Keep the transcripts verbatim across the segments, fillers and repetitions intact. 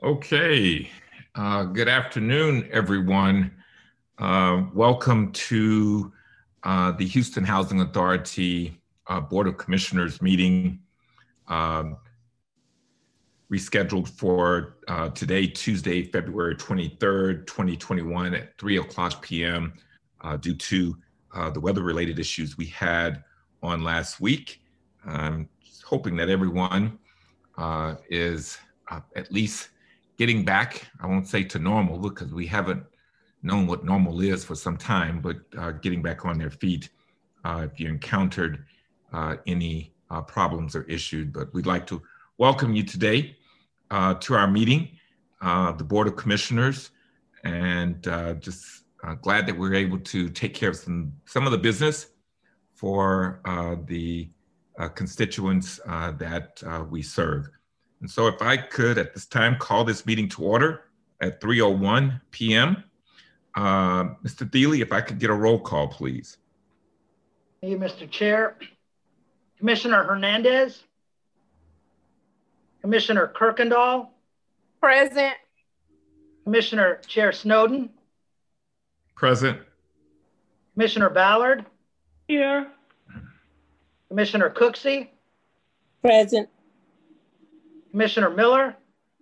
Okay, uh, good afternoon, everyone. Uh, welcome to uh, the Houston Housing Authority uh, Board of Commissioners meeting, um, rescheduled for uh, today, Tuesday, February twenty-third, twenty twenty-one at three o'clock p m uh, due to uh, the weather-related issues we had on last week. I'm hoping that everyone uh, is uh, at least getting back, I won't say to normal because we haven't known what normal is for some time, but uh, getting back on their feet uh, if you encountered uh, any uh, problems or issues. But we'd like to welcome you today uh, to our meeting, uh, the Board of Commissioners, and uh, just uh, glad that we're able to take care of some, some of the business for uh, the uh, constituents uh, that uh, we serve. And so if I could at this time call this meeting to order at three oh one p m Uh, Mister Thiele, if I could get a roll call, please. Thank you, Mister Chair. Commissioner Hernandez. Commissioner Kirkendall. Present. Commissioner Chair Snowden. Present. Commissioner Ballard. Here. Commissioner Cooksey. Present. Commissioner Miller.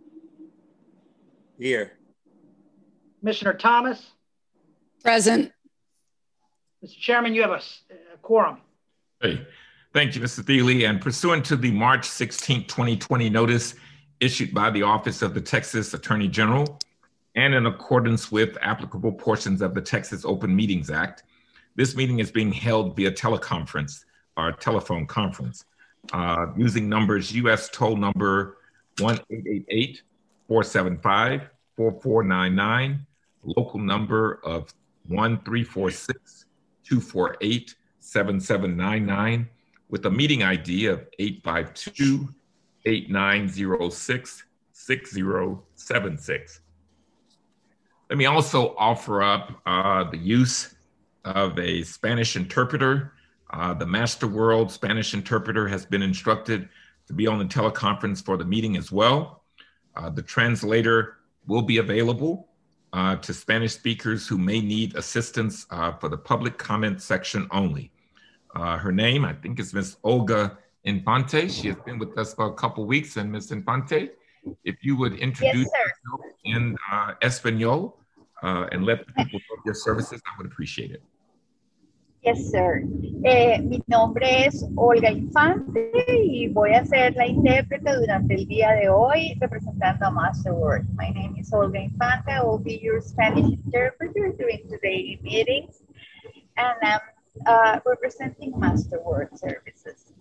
Here. Commissioner Thomas. Present. Mister Chairman, you have a, a quorum. Hey, thank you, Mister Thiele. And pursuant to the March sixteenth, twenty twenty notice issued by the Office of the Texas Attorney General, and in accordance with applicable portions of the Texas Open Meetings Act, this meeting is being held via teleconference or telephone conference uh, using numbers U S toll number one eight eight eight, four seven five, four four nine nine, local number of one three four six, two four eight, seven seven nine nine, with a meeting I D of eight five two, eight nine zero six, six zero seven six. Let me also offer up uh, the use of a Spanish interpreter. Uh, the Master World Spanish interpreter has been instructed to be on the teleconference for the meeting as well. Uh, the translator will be available uh, to Spanish speakers who may need assistance uh, for the public comment section only. Uh, her name, I think, is Miss Olga Infante. She has been with us for a couple weeks. And Miss Infante, if you would introduce Yes, yourself in uh, Espanol uh, and let the people know your services, I would appreciate it. Yes, sir. Eh, mi nombre es Olga Infante y voy a ser la intérprete durante el día de hoy representando a Masterworld. My name is Olga Infante. I will be your Spanish interpreter during today's meetings, and I'm uh, representing Masterworld services.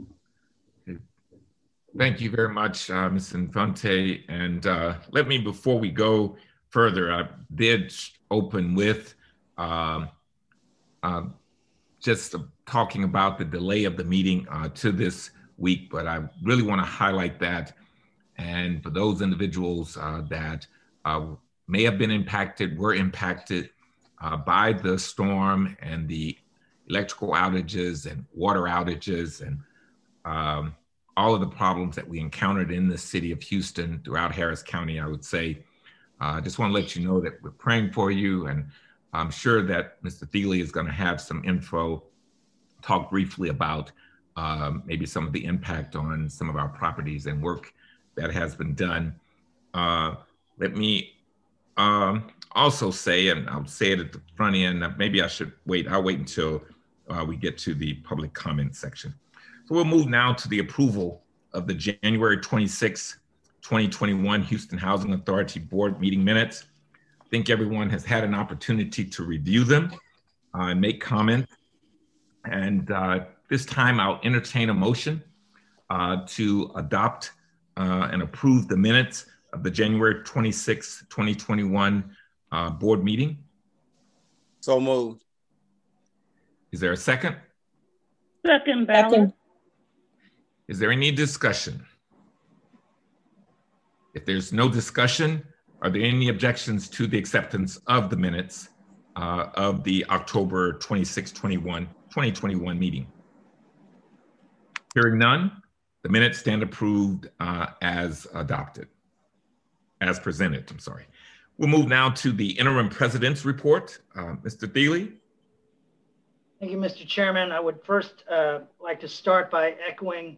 Thank you very much, uh, Miz Infante. And uh, let me, before we go further, I did open with uh, uh, just uh, talking about the delay of the meeting uh, to this week, but I really want to highlight that. And for those individuals uh, that uh, may have been impacted, were impacted uh, by the storm and the electrical outages and water outages and um, all of the problems that we encountered in the city of Houston throughout Harris County, I would say, I uh, just want to let you know that we're praying for you, and I'm sure that Mister Thiele is going to have some info, talk briefly about um, maybe some of the impact on some of our properties and work that has been done. Uh, let me um, also say, and I'll say it at the front end, maybe I should wait, I'll wait until uh, we get to the public comment section. So we'll move now to the approval of the January twenty-sixth, twenty twenty-one Houston Housing Authority Board meeting minutes. I think everyone has had an opportunity to review them uh, and make comments. And uh, this time I'll entertain a motion uh, to adopt uh, and approve the minutes of the January twenty-sixth, twenty twenty-one uh, board meeting. So moved. Is there a second? Second, Ballard. Is there any discussion? If there's no discussion, are there any objections to the acceptance of the minutes uh, of the October twenty-sixth, twenty twenty-one meeting? Hearing none, the minutes stand approved uh, as adopted. as presented, I'm sorry. We'll move now to the interim president's report. Uh, Mister Thiele. Thank you, Mister Chairman. I would first uh, like to start by echoing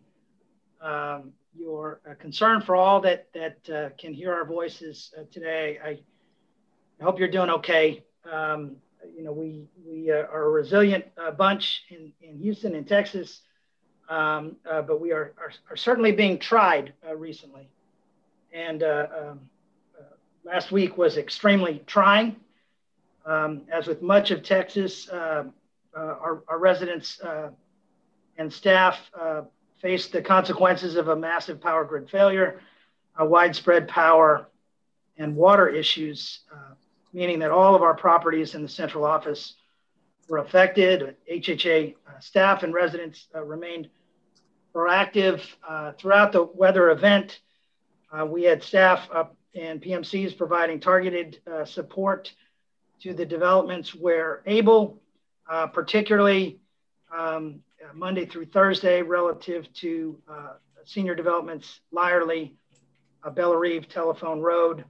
um, your uh, concern for all that, that uh, can hear our voices uh, today. I, I hope you're doing okay. Um, you know, we, we uh, are a resilient uh, bunch in, in Houston and Texas, um, uh, but we are, are, are certainly being tried uh, recently. And uh, um, uh, last week was extremely trying. Um, as with much of Texas, uh, uh, our, our residents uh, and staff uh, faced the consequences of a massive power grid failure, a widespread power and water issues, uh, meaning that all of our properties in the central office were affected. H H A uh, staff and residents uh, remained proactive uh, throughout the weather event. Uh, we had staff uh, and P M Cs providing targeted uh, support to the developments where able, uh, particularly um, Monday through Thursday relative to uh, senior developments, Lyerly, uh, Bellarive, Telephone Road.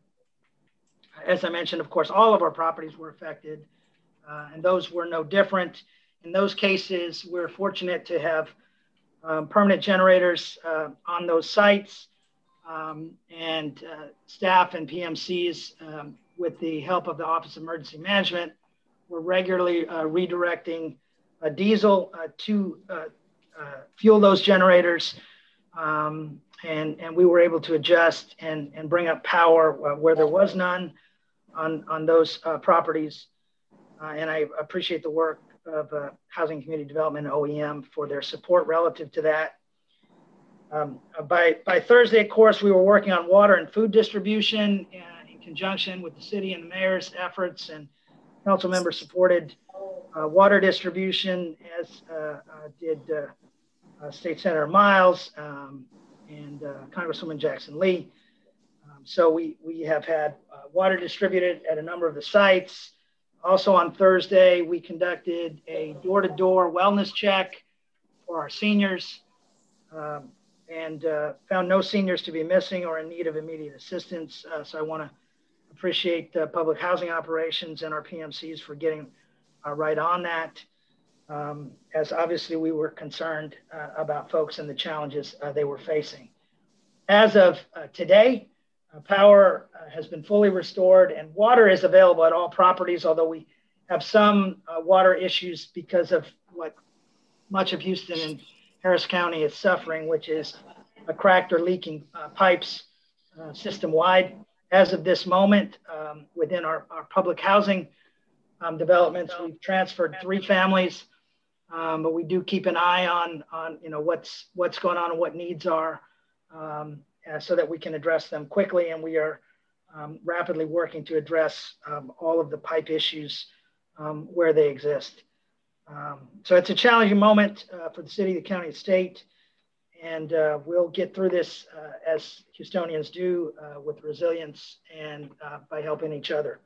As I mentioned, of course, all of our properties were affected, uh, and those were no different. In those cases, we're fortunate to have um, permanent generators uh, on those sites, um, and uh, staff and P M Cs, um, with the help of the Office of Emergency Management, were regularly uh, redirecting uh, diesel uh, to uh, uh, fuel those generators. Um, and, and we were able to adjust and, and bring up power uh, where there was none on, on those uh, properties. Uh, and I appreciate the work of uh, Housing and Community Development, O E M, for their support relative to that. Um, by, by Thursday, of course, we were working on water and food distribution uh, in conjunction with the city and the mayor's efforts, and council members supported uh, water distribution, as uh, uh, did uh, uh, State Senator Miles um, and uh, Congresswoman Jackson Lee. Um, so we, we have had uh, water distributed at a number of the sites. Also on Thursday, we conducted a door-to-door wellness check for our seniors. Um, and uh, found no seniors to be missing or in need of immediate assistance. Uh, so I want to appreciate uh, public housing operations and our P M Cs for getting uh, right on that, um, as obviously we were concerned uh, about folks and the challenges uh, they were facing. As of uh, today, uh, power uh, has been fully restored and water is available at all properties, although we have some uh, water issues because of what much of Houston and Harris County is suffering, which is a cracked or leaking uh, pipes uh, system-wide. As of this moment, um, within our, our public housing um, developments, we've transferred three families, um, but we do keep an eye on, on you know, what's, what's going on and what needs are, um, uh, so that we can address them quickly. And we are um, rapidly working to address um, all of the pipe issues um, where they exist. Um, so it's a challenging moment uh, for the city, the county, and state, and uh, we'll get through this uh, as Houstonians do, uh, with resilience and uh, by helping each other.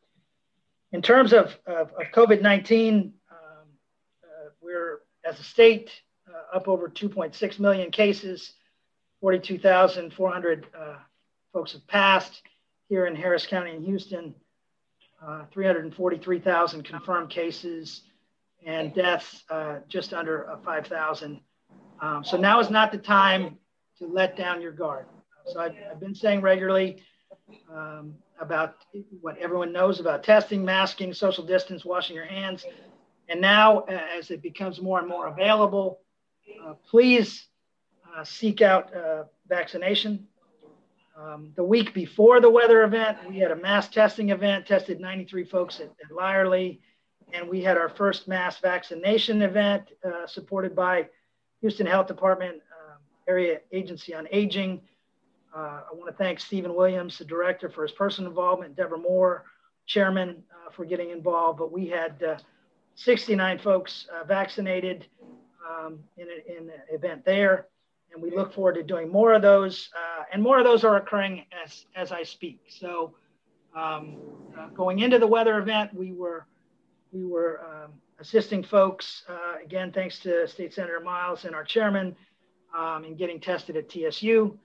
In terms of, of, of COVID nineteen, um, uh, we're, as a state, uh, up over two point six million cases, forty-two thousand four hundred uh, folks have passed here in Harris County and Houston, uh, three hundred forty-three thousand confirmed cases, and deaths uh, just under uh, five thousand. Um, so now is not the time to let down your guard. So I've, I've been saying regularly um, about what everyone knows about testing, masking, social distance, washing your hands. And now, uh, as it becomes more and more available, uh, please uh, seek out uh, vaccination. Um, the week before the weather event, we had a mass testing event, tested ninety-three folks at, at Lyerly. And we had our first mass vaccination event uh, supported by Houston Health Department, um, Area Agency on Aging. Uh, I want to thank Stephen Williams, the director, for his personal involvement, Deborah Moore, chairman, uh, for getting involved. But we had uh, sixty-nine folks uh, vaccinated um, in, a, in an event there. And we look forward to doing more of those. Uh, and more of those are occurring as, as I speak. So um, uh, going into the weather event, we were We were um, assisting folks, uh, again, thanks to State Senator Miles and our chairman, um, in getting tested at T S U.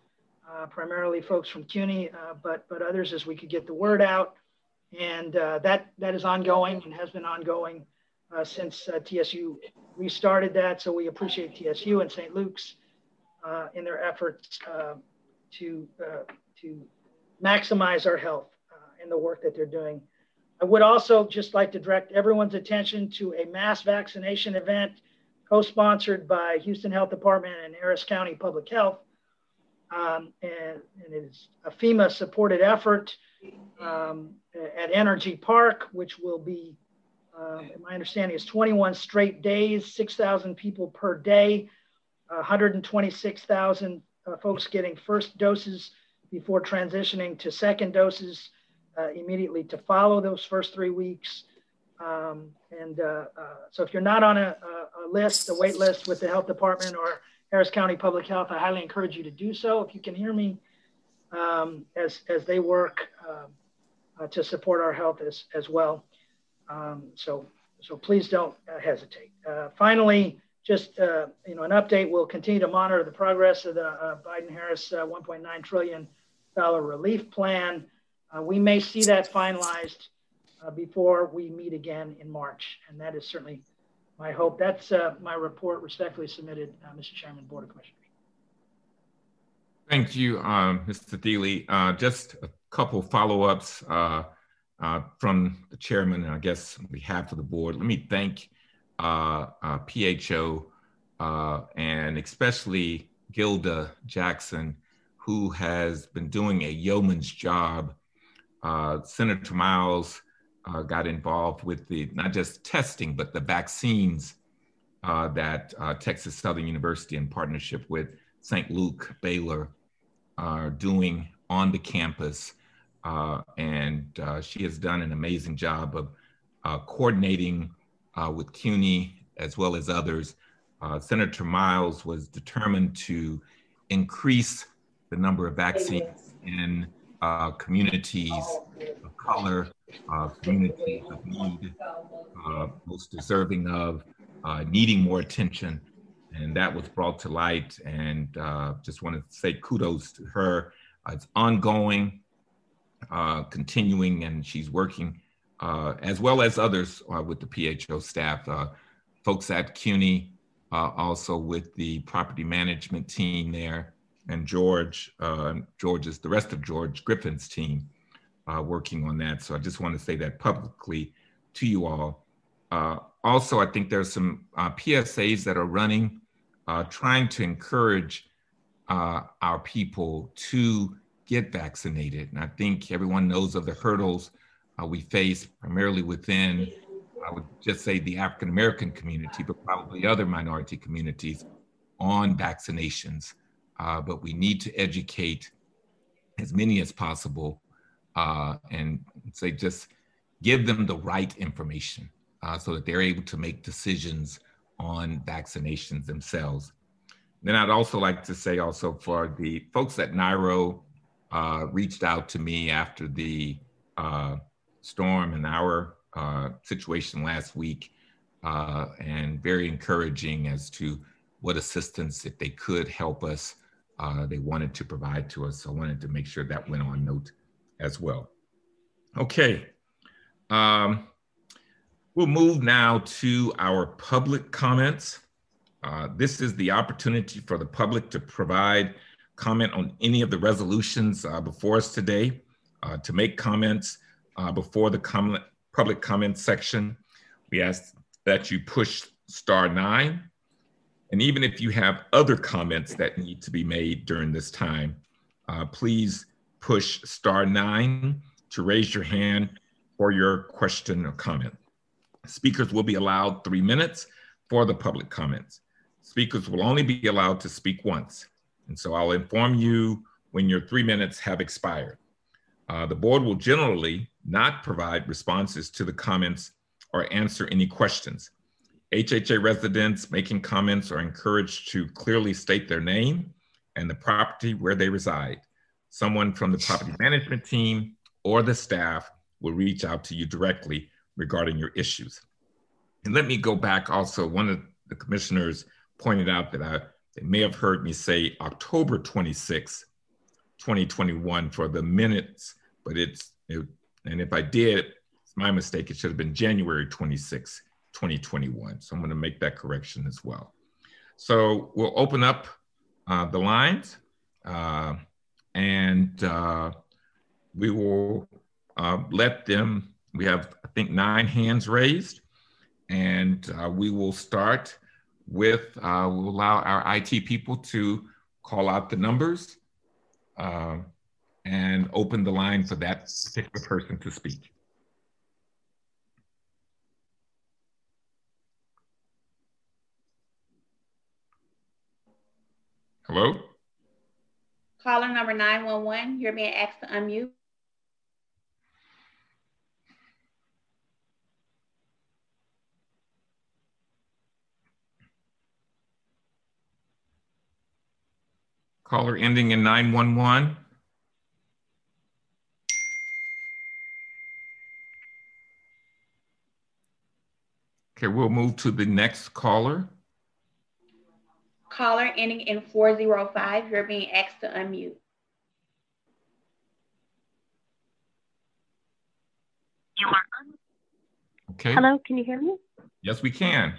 uh, primarily folks from CUNY, uh, but, but others as we could get the word out. And uh, that, that is ongoing and has been ongoing uh, since uh, T S U restarted that. So we appreciate T S U and Saint Luke's uh, in their efforts uh, to, uh, to maximize our health uh, in the work that they're doing. I would also just like to direct everyone's attention to a mass vaccination event co-sponsored by Houston Health Department and Harris County Public Health. Um, and, and it is a FEMA supported effort um, at Energy Park, which will be, uh, my understanding is twenty-one straight days, six thousand people per day, one hundred twenty-six thousand uh, folks getting first doses before transitioning to second doses uh, immediately to follow those first three weeks. Um, and uh, uh, so if you're not on a, a, a list, a wait list with the health department or Harris County Public Health, I highly encourage you to do so. If you can hear me um, as, as they work uh, uh, to support our health as, as well. Um, so, so please don't uh, hesitate. Uh, finally, just uh, you know, an update, we'll continue to monitor the progress of the uh, Biden-Harris uh, one point nine trillion dollars relief plan. Uh, we may see that finalized uh, before we meet again in March, and that is certainly my hope. That's uh, my report, respectfully submitted, uh, Mister Chairman, Board of Commissioners. Thank you, um, Mister Thiele. Uh, just a couple follow-ups uh, uh, from the chairman, and I guess on behalf of the board. Let me thank uh, uh, P H O uh, and especially Gilda Jackson, who has been doing a yeoman's job. Uh, Senator Miles Uh, got involved with the, not just testing, but the vaccines uh, that uh, Texas Southern University in partnership with Saint Luke, Baylor are doing on the campus. Uh, and uh, she has done an amazing job of uh, coordinating uh, with CUNY as well as others. Uh, Senator Miles was determined to increase the number of vaccines in uh, communities of color, Uh, communities of need, uh, most deserving of, uh, needing more attention. And that was brought to light, and uh, just want to say kudos to her. Uh, it's ongoing, uh, continuing, and she's working uh, as well as others uh, with the P H O staff, uh, folks at CUNY, uh, also with the property management team there, and George, uh, George is the rest of George Griffin's team. Uh, working on that. So I just want to say that publicly to you all. Uh, also, I think there's some uh, P S As that are running, uh, trying to encourage uh, our people to get vaccinated. And I think everyone knows of the hurdles uh, we face primarily within, I would just say the African-American community, but probably other minority communities on vaccinations. Uh, but we need to educate as many as possible Uh, and say just give them the right information uh, so that they're able to make decisions on vaccinations themselves. Then I'd also like to say also for the folks at NIRO uh, reached out to me after the uh, storm and our uh, situation last week uh, and very encouraging as to what assistance, if they could help us, uh, they wanted to provide to us. So I wanted to make sure that went on note as well. Okay, um, we'll move now to our public comments. Uh, this is the opportunity for the public to provide comment on any of the resolutions uh, before us today. Uh, to make comments uh, before the comment, public comment section, we ask that you push star nine. And even if you have other comments that need to be made during this time, uh, please push star nine to raise your hand for your question or comment. Speakers will be allowed three minutes for the public comments. Speakers will only be allowed to speak once. And so I'll inform you when your three minutes have expired. Uh, the board will generally not provide responses to the comments or answer any questions. H H A residents making comments are encouraged to clearly state their name and the property where they reside. Someone from the property management team or the staff will reach out to you directly regarding your issues. And let me go back also, one of the commissioners pointed out that I, they may have heard me say October twenty-sixth twenty twenty-one for the minutes, but it's, it, and if I did, it's my mistake, it should have been January twenty-sixth, twenty twenty-one. So I'm gonna make that correction as well. So we'll open up uh, the lines uh, and uh, we will uh, let them, we have, I think, nine hands raised, and uh, we will start with, uh, we'll allow our I T people to call out the numbers uh, and open the line for that particular person to speak. Hello? Caller number nine one one, you're being asked to unmute. Caller ending in nine one one. Okay, we'll move to the next caller. Caller ending in four zero five, you're being asked to unmute. You are un- Okay. Hello, can you hear me? Yes, we can.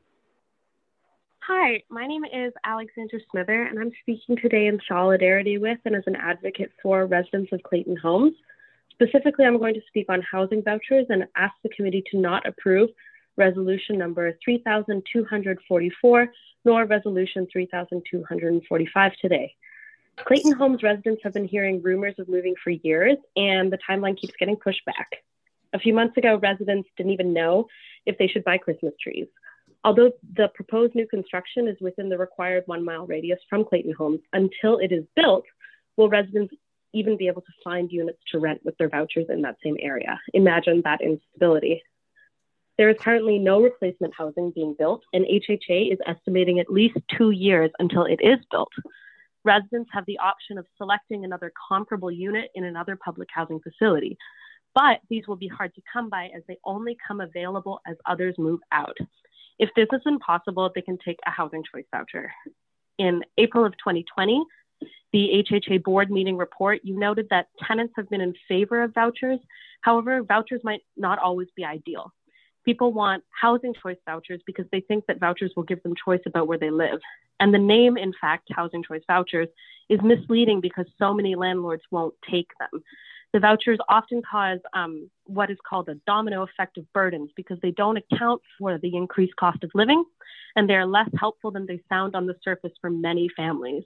Hi, my name is Alexandra Smither, and I'm speaking today in solidarity with and as an advocate for residents of Clayton Homes. Specifically, I'm going to speak on housing vouchers and ask the committee to not approve resolution number three thousand two hundred forty-four, nor resolution three thousand two hundred forty-five today. Clayton Homes residents have been hearing rumors of moving for years, and the timeline keeps getting pushed back. A few months ago, residents didn't even know if they should buy Christmas trees. Although the proposed new construction is within the required one mile radius from Clayton Homes, until it is built, will residents even be able to find units to rent with their vouchers in that same area? Imagine that instability. There is currently no replacement housing being built, and H H A is estimating at least two years until it is built. Residents have the option of selecting another comparable unit in another public housing facility, but these will be hard to come by as they only come available as others move out. If this is impossible, they can take a housing choice voucher. In April of twenty twenty, the H H A board meeting report, you noted that tenants have been in favor of vouchers. However, vouchers might not always be ideal. People want housing choice vouchers because they think that vouchers will give them choice about where they live. And the name, in fact, housing choice vouchers, is misleading because so many landlords won't take them. The vouchers often cause um, what is called a domino effect of burdens because they don't account for the increased cost of living, and they are less helpful than they sound on the surface for many families.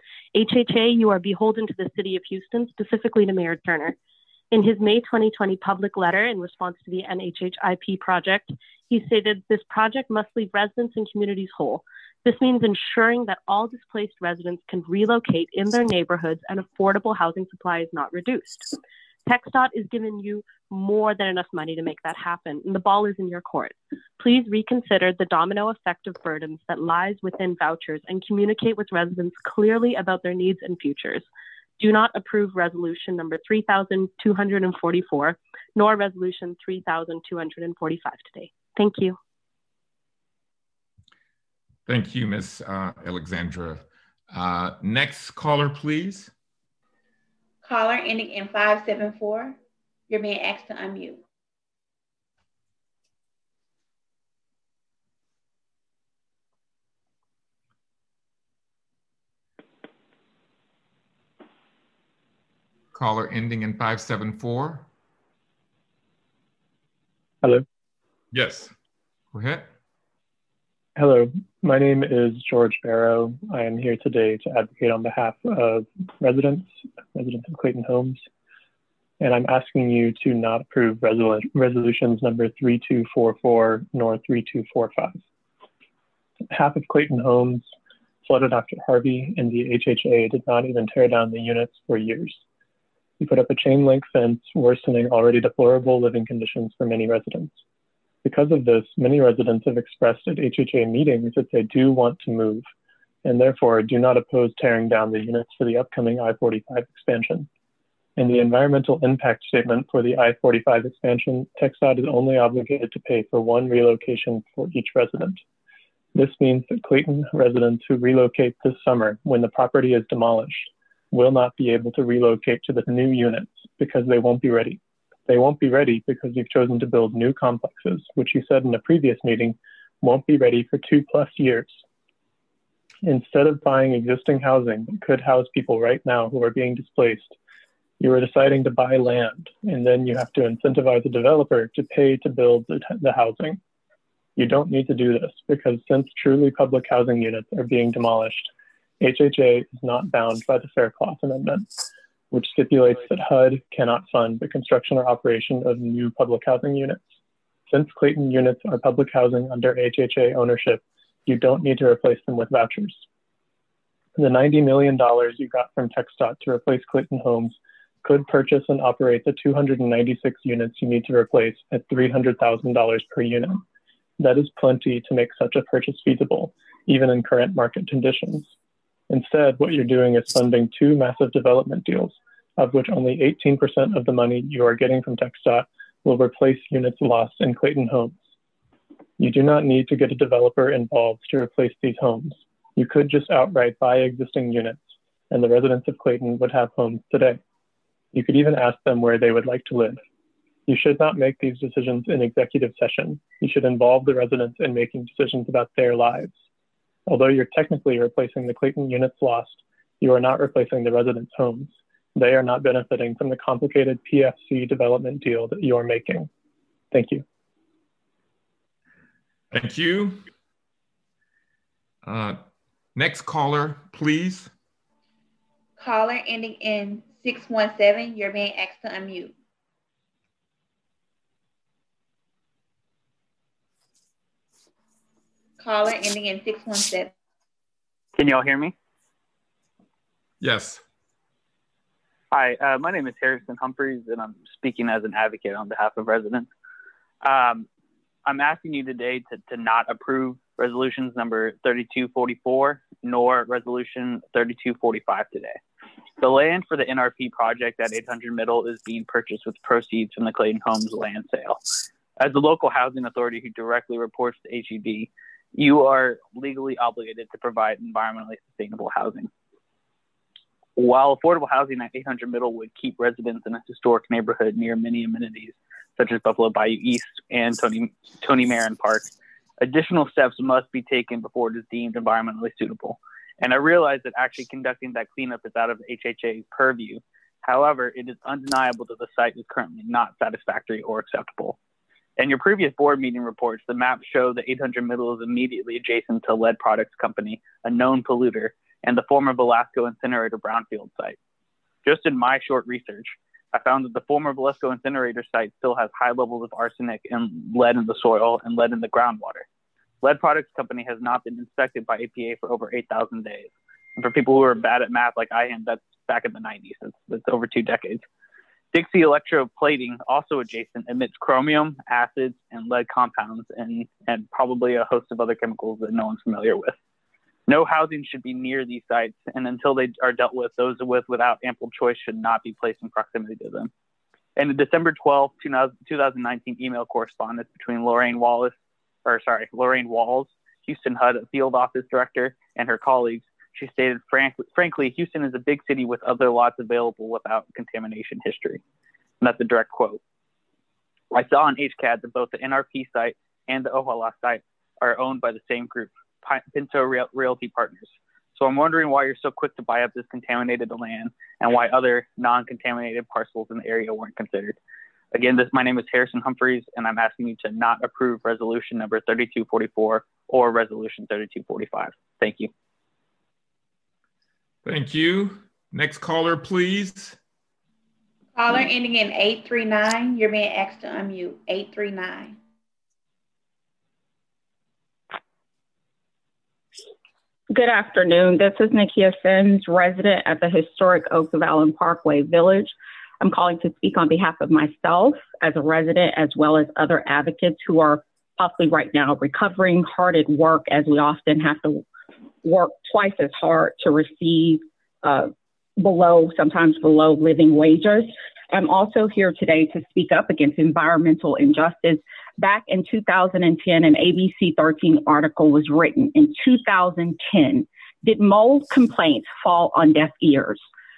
H H A, you are beholden to the City of Houston, specifically to Mayor Turner. In his May twenty twenty public letter in response to the N H H I P project, he stated, "This project must leave residents and communities whole. This means ensuring that all displaced residents can relocate in their neighborhoods and affordable housing supply is not reduced. TxDOT is giving you more than enough money to make that happen, and the ball is in your court. Please reconsider the domino effect of burdens that lies within vouchers and communicate with residents clearly about their needs and futures. Do not approve resolution number three thousand two hundred forty-four, nor resolution three thousand two hundred forty-five today. Thank you." Thank you, Miz Uh, Alexandra. Uh, next caller, please. Caller ending in five seven four, you're being asked to unmute. Caller ending in five seven four. Hello. Yes, go ahead. Hello, my name is George Barrow. I am here today to advocate on behalf of residents, residents of Clayton Homes, and I'm asking you to not approve resol resolutions number three two four four nor three two four five. Half of Clayton Homes flooded after Harvey, and the H H A did not even tear down the units for years. We put up a chain link fence, worsening already deplorable living conditions for many residents. Because of this, many residents have expressed at H H A meetings that they do want to move, and therefore do not oppose tearing down the units for the upcoming I forty-five expansion. In the environmental impact statement for the I forty-five expansion, TxDOT is only obligated to pay for one relocation for each resident. This means that Clayton residents who relocate this summer when the property is demolished will not be able to relocate to the new units because they won't be ready. They won't be ready because you've chosen to build new complexes, which you said in a previous meeting won't be ready for two plus years. Instead of buying existing housing that could house people right now who are being displaced, you are deciding to buy land, and then you have to incentivize a developer to pay to build the, the housing. You don't need to do this because since truly public housing units are being demolished, H H A is not bound by the Faircloth Amendment, which stipulates that H U D cannot fund the construction or operation of new public housing units. Since Clayton units are public housing under H H A ownership, you don't need to replace them with vouchers. The ninety million dollars you got from TxDOT to replace Clayton homes could purchase and operate the two hundred ninety-six units you need to replace at three hundred thousand dollars per unit. That is plenty to make such a purchase feasible, even in current market conditions. Instead, what you're doing is funding two massive development deals, of which only eighteen percent of the money you are getting from TxDOT will replace units lost in Clayton homes. You do not need to get a developer involved to replace these homes. You could just outright buy existing units, and the residents of Clayton would have homes today. You could even ask them where they would like to live. You should not make these decisions in executive session. You should involve the residents in making decisions about their lives. Although you're technically replacing the Clayton units lost, you are not replacing the residents' homes. They are not benefiting from the complicated P F C development deal that you are making. Thank you. Thank you. Uh, next caller, please. Caller ending in six one seven, you're being asked to unmute. Caller ending in six one seven. Can y'all hear me? Yes. Hi, uh, my name is Harrison Humphreys, and I'm speaking as an advocate on behalf of residents. Um, I'm asking you today to, to not approve resolutions number thirty-two forty-four nor resolution thirty-two forty-five today. The land for the N R P project at eight hundred Middle is being purchased with proceeds from the Clayton Homes land sale. As the local housing authority who directly reports to H E B, you are legally obligated to provide environmentally sustainable housing. While affordable housing at eight hundred Middle would keep residents in a historic neighborhood near many amenities, such as Buffalo Bayou East and Tony, Tony Marin Park, additional steps must be taken before it is deemed environmentally suitable. And I realize that actually conducting that cleanup is out of H H A's purview. However, it is undeniable that the site is currently not satisfactory or acceptable. In your previous board meeting reports, the maps show that eight hundred Middle is immediately adjacent to Lead Products Company, a known polluter, and the former Velasco Incinerator brownfield site. Just in my short research, I found that the former Velasco Incinerator site still has high levels of arsenic and lead in the soil and lead in the groundwater. Lead Products Company has not been inspected by E P A for over eight thousand days. And for people who are bad at math like I am, that's back in the nineties. That's, that's over two decades. Dixie Electroplating, also adjacent, emits chromium, acids, and lead compounds, and, and probably a host of other chemicals that no one's familiar with. No housing should be near these sites, and until they are dealt with, those with without ample choice should not be placed in proximity to them. In the December twelfth, two thousand nineteen email correspondence between Lorraine Wallace, or sorry, Lorraine Walls, Houston H U D field office director, and her colleagues, she stated, Frank, frankly, Houston is a big city with other lots available without contamination history. And that's a direct quote. I saw on H C A D that both the N R P site and the Ojalá site are owned by the same group, Pinto Realty Partners. So I'm wondering why you're so quick to buy up this contaminated land and why other non-contaminated parcels in the area weren't considered. Again, this, my name is Harrison Humphreys, and I'm asking you to not approve resolution number thirty-two forty-four or resolution thirty-two forty-five. Thank you. Thank you. Next caller, please. Caller ending in eight three nine, you're being asked to unmute. eight three nine. Good afternoon. This is Nikia Sims, resident at the historic Oaks of Allen Parkway Village. I'm calling to speak on behalf of myself as a resident, as well as other advocates who are possibly right now recovering hard at work, as we often have to work twice as hard to receive uh, below, sometimes below living wages. I'm also here today to speak up against environmental injustice. Back in two thousand ten, an A B C thirteen article was written in two thousand ten. Did mold complaints fall on deaf ears?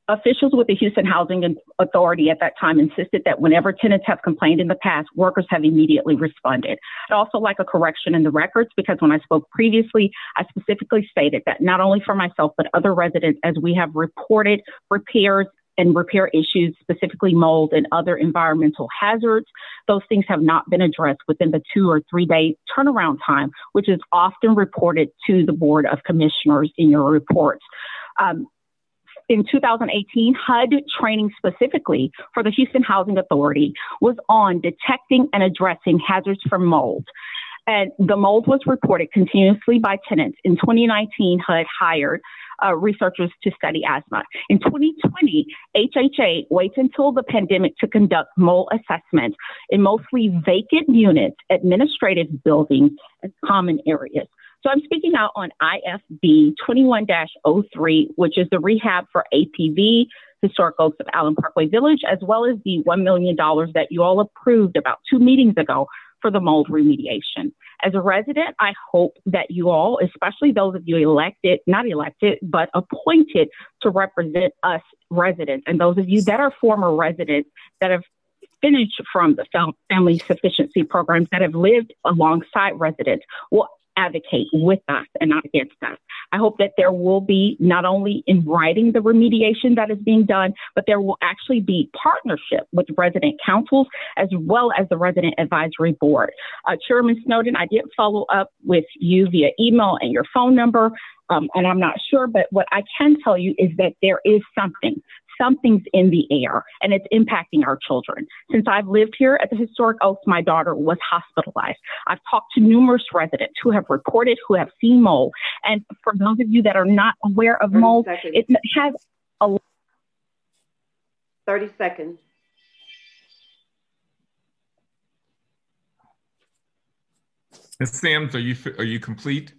Officials with the Houston Housing Authority at that time insisted that whenever tenants have complained in the past, workers have immediately responded. I'd also like a correction in the records, because when I spoke previously, I specifically stated that not only for myself, but other residents, as we have reported repairs and repair issues, specifically mold and other environmental hazards, those things have not been addressed within the two or three day turnaround time, which is often reported to the Board of Commissioners in your reports. Um, In two thousand eighteen, H U D training specifically for the Houston Housing Authority was on detecting and addressing hazards from mold. And the mold was reported continuously by tenants. In twenty nineteen, H U D hired uh, researchers to study asthma. In twenty twenty, H H A waits until the pandemic to conduct mold assessments in mostly vacant units, administrative buildings, and common areas. So I'm speaking out on I F B twenty-one dash oh three, which is the rehab for A P V, Historic Oaks of Allen Parkway Village, as well as the one million dollars that you all approved about two meetings ago for the mold remediation. As a resident, I hope that you all, especially those of you elected, not elected, but appointed to represent us residents, and those of you that are former residents that have finished from the family sufficiency programs, that have lived alongside residents, will advocate with us and not against us. I hope that there will be not only in writing the remediation that is being done, but there will actually be partnership with resident councils as well as the resident advisory board. Uh, Chairman Snowden, I did follow up with you via email and your phone number, um, and I'm not sure, but what I can tell you is that there is something. Something's in the air, and it's impacting our children. Since I've lived here at the Historic Oaks, my daughter was hospitalized. I've talked to numerous residents who have reported, who have seen mold. And for those of you that are not aware of mold, seconds. It has a... thirty seconds. Miz Sams, are you, are you complete?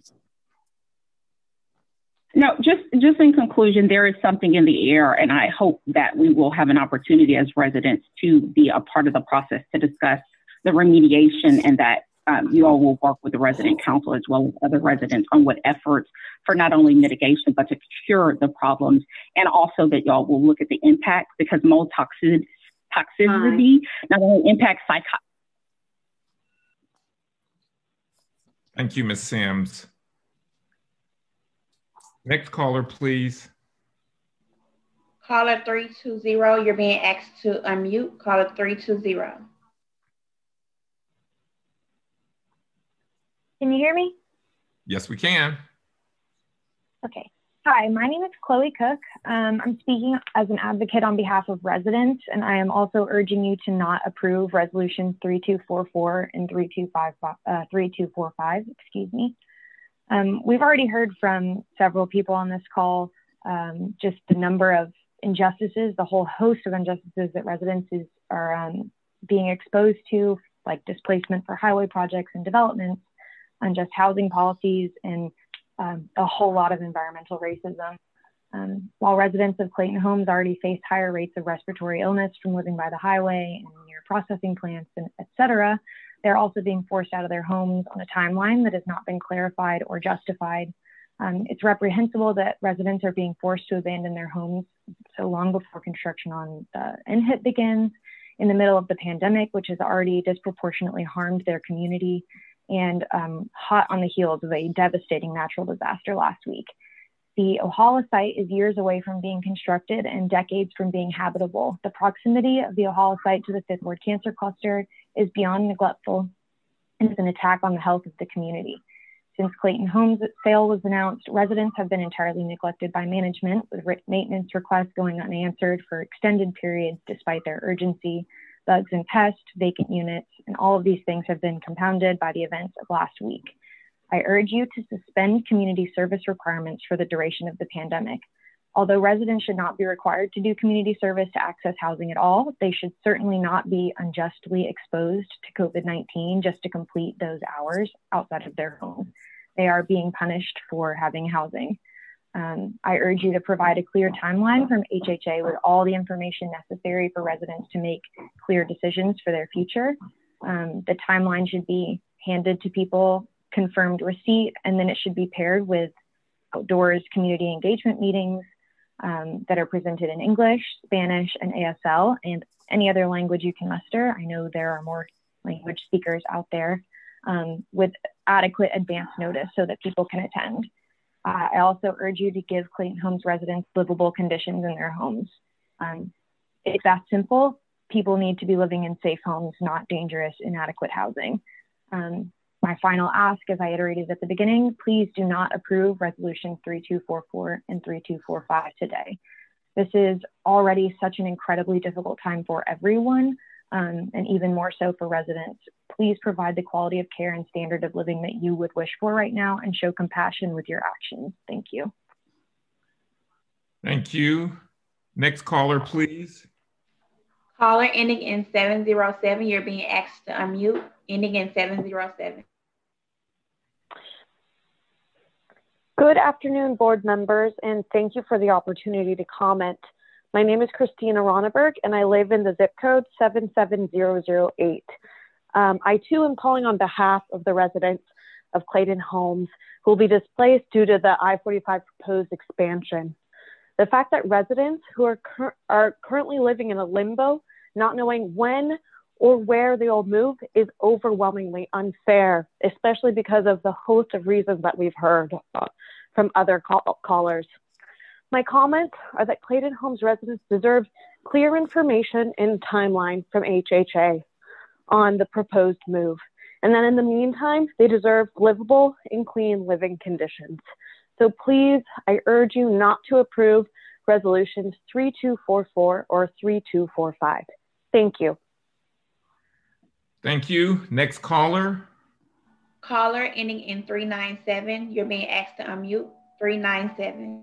No, just, just in conclusion, there is something in the air, and I hope that we will have an opportunity as residents to be a part of the process to discuss the remediation, and that um, you all will work with the resident council as well as other residents on what efforts for not only mitigation, but to cure the problems, and also that y'all will look at the impact, because mold toxicity, toxicity not only impacts psych. Thank you, Miz Sams. Next caller, please. Caller three two zero, you're being asked to unmute. Caller three two zero. Can you hear me? Yes, we can. Okay. Hi, my name is Chloe Cook. Um, I'm speaking as an advocate on behalf of residents, and I am also urging you to not approve resolutions three two four four and three two five, uh, three two four five, excuse me. Um, we've already heard from several people on this call, um, just the number of injustices, the whole host of injustices that residents is, are um, being exposed to, like displacement for highway projects and developments, unjust housing policies, and um, a whole lot of environmental racism. Um, while residents of Clayton Homes already face higher rates of respiratory illness from living by the highway and near processing plants, and et cetera, they're also being forced out of their homes on a timeline that has not been clarified or justified. Um, it's reprehensible that residents are being forced to abandon their homes so long before construction on the N H I T begins, in the middle of the pandemic, which has already disproportionately harmed their community, and um, hot on the heels of a devastating natural disaster last week. The Ohala site is years away from being constructed and decades from being habitable. The proximity of the Ohala site to the Fifth Ward Cancer Cluster is beyond neglectful and is an attack on the health of the community. Since Clayton Homes' sale was announced, residents have been entirely neglected by management, with maintenance requests going unanswered for extended periods despite their urgency. Bugs and pests, vacant units, and all of these things have been compounded by the events of last week. I urge you to suspend community service requirements for the duration of the pandemic. Although residents should not be required to do community service to access housing at all, they should certainly not be unjustly exposed to COVID nineteen just to complete those hours outside of their homes. They are being punished for having housing. Um, I urge you to provide a clear timeline from H H A with all the information necessary for residents to make clear decisions for their future. Um, the timeline should be handed to people, confirmed receipt, and then it should be paired with outdoors community engagement meetings, um, that are presented in English, Spanish, and A S L, and any other language you can muster. I know there are more language speakers out there, um, with adequate advance notice so that people can attend. Uh, I also urge you to give Clayton Homes residents livable conditions in their homes. Um, it's that simple. People need to be living in safe homes, not dangerous, inadequate housing. Um, my final ask, as I iterated at the beginning, please do not approve resolutions three two four four and three two four five today. This is already such an incredibly difficult time for everyone, um, and even more so for residents. Please provide the quality of care and standard of living that you would wish for right now and show compassion with your actions. Thank you. Thank you. Next caller, please. Caller ending in seven zero seven, you're being asked to unmute, ending in seven zero seven. Good afternoon, board members, and thank you for the opportunity to comment. My name is Christina Ronneberg, and I live in the zip code seven seven zero zero eight. Um, I too am calling on behalf of the residents of Clayton Homes who will be displaced due to the I forty-five proposed expansion. The fact that residents who are, cur are currently living in a limbo, not knowing when or where they will move, is overwhelmingly unfair, especially because of the host of reasons that we've heard uh, from other call callers. My comments are that Clayton Homes residents deserve clear information and timeline from H H A on the proposed move. And then in the meantime, they deserve livable and clean living conditions. So please, I urge you not to approve resolutions three two four four or three two four five. Thank you. Thank you. Next caller. Caller ending in three nine seven, you're being asked to unmute, three nine seven.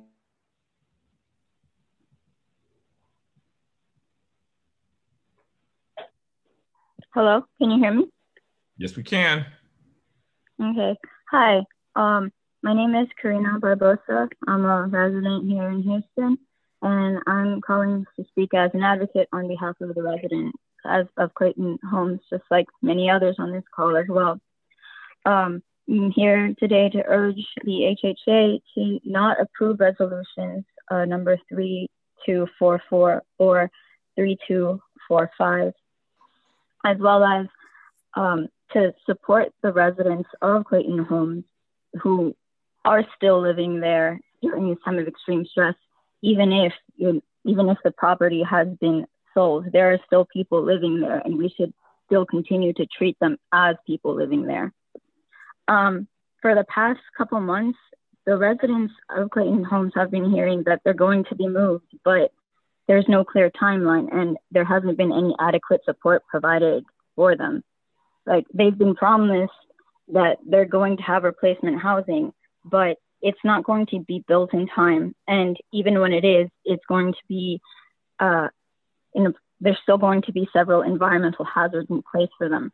Hello, can you hear me? Yes, we can. Okay. Hi, um, my name is Karina Barbosa. I'm a resident here in Houston, and I'm calling to speak as an advocate on behalf of the residents as of Clayton Homes, just like many others on this call as well. Um, I'm here today to urge the H H A to not approve resolutions uh, number three two four four or three two four five, as well as um, to support the residents of Clayton Homes who are still living there during this time of extreme stress, even if you, even if the property has been sold. There are still people living there, and we should still continue to treat them as people living there. Um, for the past couple months, the residents of Clayton Homes have been hearing that they're going to be moved, but there's no clear timeline, and there hasn't been any adequate support provided for them. Like, they've been promised that they're going to have replacement housing, but it's not going to be built in time. And even when it is, it's going to be, uh, in a, there's still going to be several environmental hazards in place for them.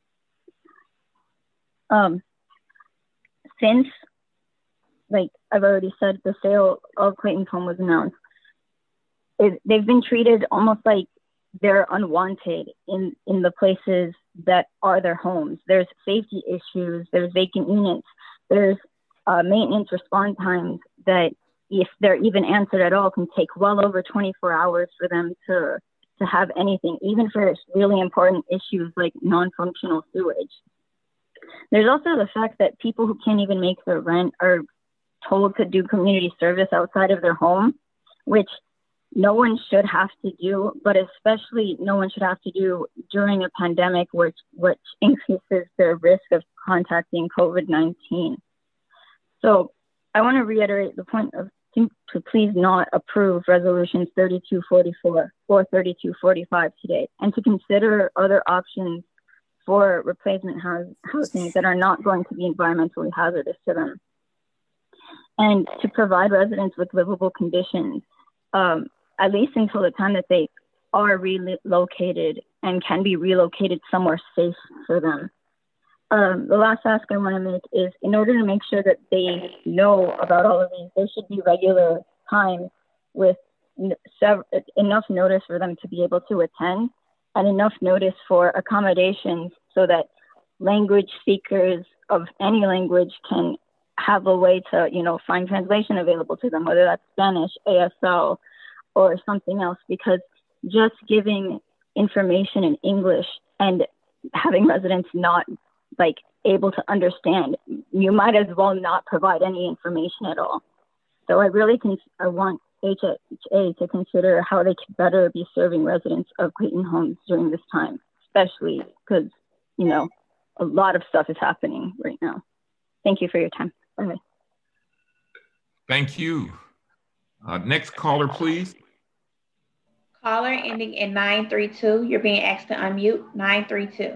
Um, since, like I've already said, the sale of Clayton's home was announced, it, they've been treated almost like they're unwanted in, in the places that are their homes. There's safety issues, there's vacant units, there's uh, maintenance response times that, if they're even answered at all, can take well over twenty-four hours for them to, to have anything, even for really important issues like non-functional sewage. There's also the fact that people who can't even make their rent are told to do community service outside of their home, which no one should have to do, but especially no one should have to do during a pandemic, which, which increases their risk of contacting COVID nineteen. So I want to reiterate the point of to, to please not approve resolutions thirty-two forty-four or thirty-two forty-five today, and to consider other options for replacement house, housing that are not going to be environmentally hazardous to them, and to provide residents with livable conditions, um, at least until the time that they are relocated and can be relocated somewhere safe for them. Um, the last ask I want to make is, in order to make sure that they know about all of these, there should be regular time with enough notice for them to be able to attend, and enough notice for accommodations so that language speakers of any language can have a way to, you know, find translation available to them, whether that's Spanish, A S L, or something else, because just giving information in English and having residents not like able to understand, you might as well not provide any information at all. So I really can, I want H H A to consider how they can better be serving residents of Clayton Homes during this time, especially because, you know, a lot of stuff is happening right now. Thank you for your time. Bye. Thank you. Uh, next caller, please. Caller ending in nine three two. You're being asked to unmute. nine three two.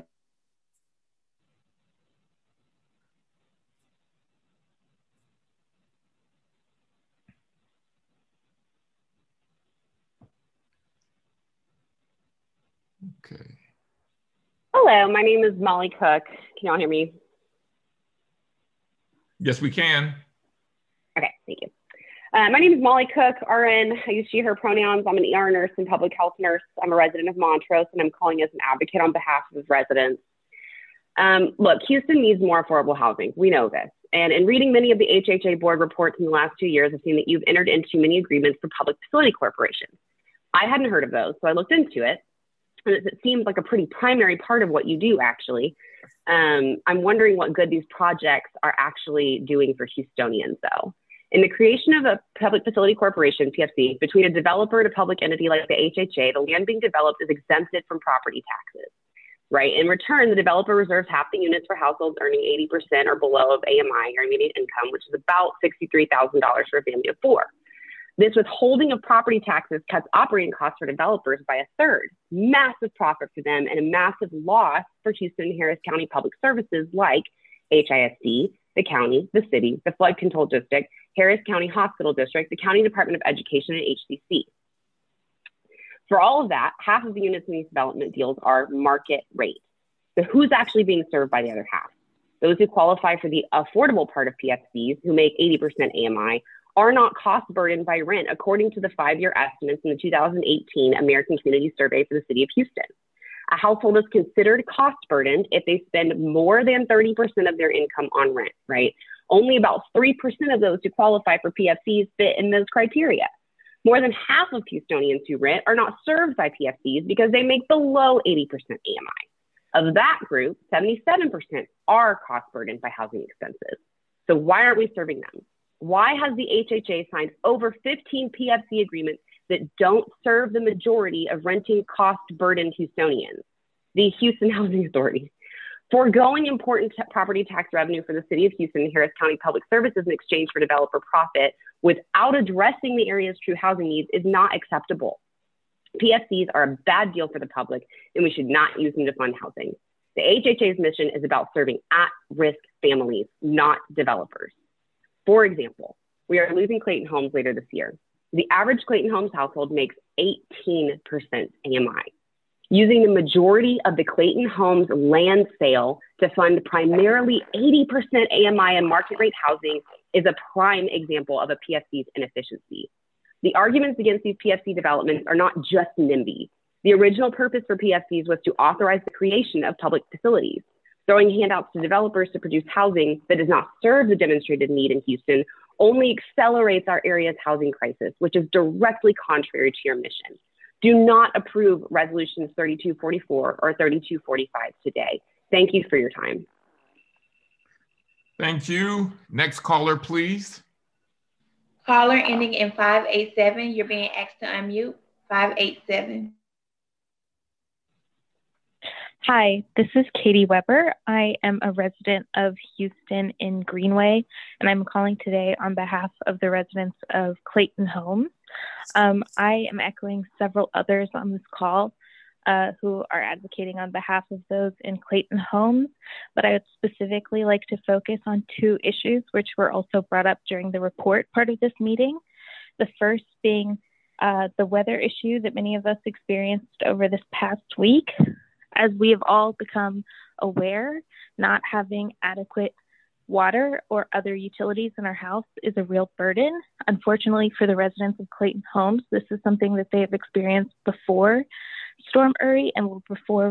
Okay. Hello, my name is Molly Cook. Can y'all hear me? Yes, we can. Okay, thank you. Uh, my name is Molly Cook, R N. I use she, her pronouns. I'm an E R nurse and public health nurse. I'm a resident of Montrose, and I'm calling as an advocate on behalf of residents. Um, look, Houston needs more affordable housing. We know this. And in reading many of the H H A board reports in the last two years, I've seen that you've entered into many agreements for public facility corporations. I hadn't heard of those, so I looked into it. And it seems like a pretty primary part of what you do, actually. Um, I'm wondering what good these projects are actually doing for Houstonians, though. In the creation of a public facility corporation, P F C, between a developer and a public entity like the H H A, the land being developed is exempted from property taxes, right? In return, the developer reserves half the units for households earning eighty percent or below of A M I, or immediate income, which is about sixty-three thousand dollars for a family of four. This withholding of property taxes cuts operating costs for developers by a third. Massive profit for them and a massive loss for Houston and Harris County Public Services like H I S D, the county, the city, the Flood Control District, Harris County Hospital District, the County Department of Education, and H C C. For all of that, half of the units in these development deals are market rate. So who's actually being served by the other half? Those who qualify for the affordable part of P F Cs, who make eighty percent A M I, are not cost burdened by rent, according to the five-year estimates in the two thousand eighteen American Community Survey for the City of Houston. A household is considered cost burdened if they spend more than thirty percent of their income on rent, right? Only about three percent of those who qualify for P F Cs fit in those criteria. More than half of Houstonians who rent are not served by P F Cs because they make below eighty percent A M I. Of that group, seventy-seven percent are cost burdened by housing expenses. So why aren't we serving them? Why has the H H A signed over fifteen P F C agreements that don't serve the majority of renting cost-burdened Houstonians? The Houston Housing Authority. Foregoing important t- property tax revenue for the City of Houston and Harris County Public Services in exchange for developer profit without addressing the area's true housing needs is not acceptable. P F Cs are a bad deal for the public, and we should not use them to fund housing. The H H A's mission is about serving at-risk families, not developers. For example, we are losing Clayton Homes later this year. The average Clayton Homes household makes eighteen percent A M I. Using the majority of the Clayton Homes land sale to fund primarily eighty percent A M I and market rate housing is a prime example of a P F C's inefficiency. The arguments against these P F C developments are not just NIMBY. The original purpose for P F Cs was to authorize the creation of public facilities. Throwing handouts to developers to produce housing that does not serve the demonstrated need in Houston only accelerates our area's housing crisis, which is directly contrary to your mission. Do not approve resolutions thirty-two forty-four or thirty-two forty-five today. Thank you for your time. Thank you. Next caller, please. Caller ending in five eight seven. You're being asked to unmute. five eight seven. Hi, this is Katie Weber. I am a resident of Houston in Greenway, and I'm calling today on behalf of the residents of Clayton Homes. Um, I am echoing several others on this call uh, who are advocating on behalf of those in Clayton Homes, but I would specifically like to focus on two issues which were also brought up during the report part of this meeting. The first being uh, the weather issue that many of us experienced over this past week. As we have all become aware, not having adequate water or other utilities in our house is a real burden. Unfortunately, for the residents of Clayton Homes, this is something that they have experienced before Storm Uri and before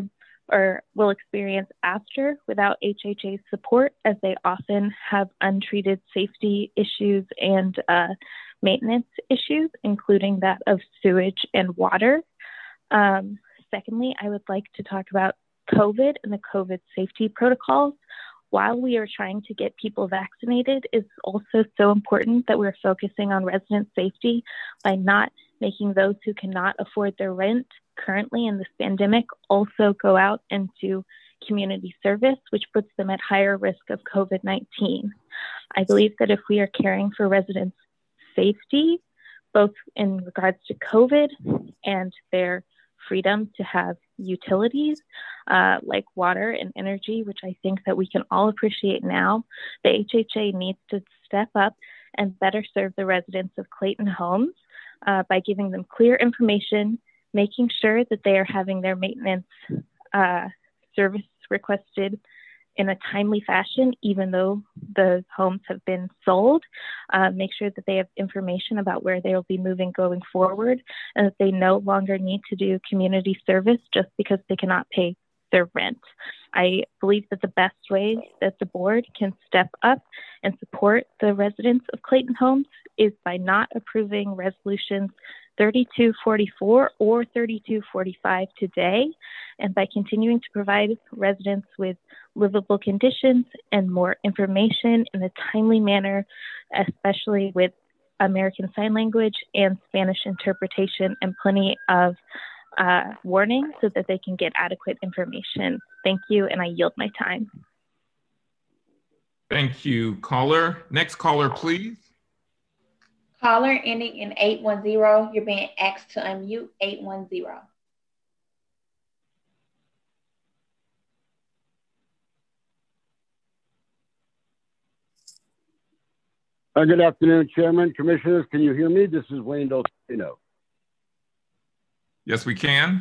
or will experience after without H H A's support, as they often have untreated safety issues and uh, maintenance issues, including that of sewage and water. Um, secondly, I would like to talk about COVID and the COVID safety protocols. While we are trying to get people vaccinated, it's also so important that we're focusing on resident safety by not making those who cannot afford their rent currently in this pandemic also go out into community service, which puts them at higher risk of COVID nineteen. I believe that if we are caring for residents' safety, both in regards to COVID and their freedom to have utilities uh, like water and energy, which I think that we can all appreciate now, the H H A needs to step up and better serve the residents of Clayton Homes uh, by giving them clear information, making sure that they are having their maintenance uh, service requested in a timely fashion, even though the homes have been sold. Uh, make sure that they have information about where they will be moving going forward, and that they no longer need to do community service just because they cannot pay their rent. I believe that the best way that the board can step up and support the residents of Clayton Homes is by not approving resolutions thirty-two forty-four or thirty-two forty-five today, and by continuing to provide residents with livable conditions and more information in a timely manner, especially with American Sign Language and Spanish interpretation, and plenty of uh, warning so that they can get adequate information. Thank you, and I yield my time. Thank you, caller. Next caller, please. Caller ending in eight one zero, you're being asked to unmute. Eight one zero. Uh, good afternoon, Chairman, Commissioners. Can you hear me? This is Wayne Dolcino. Yes, we can.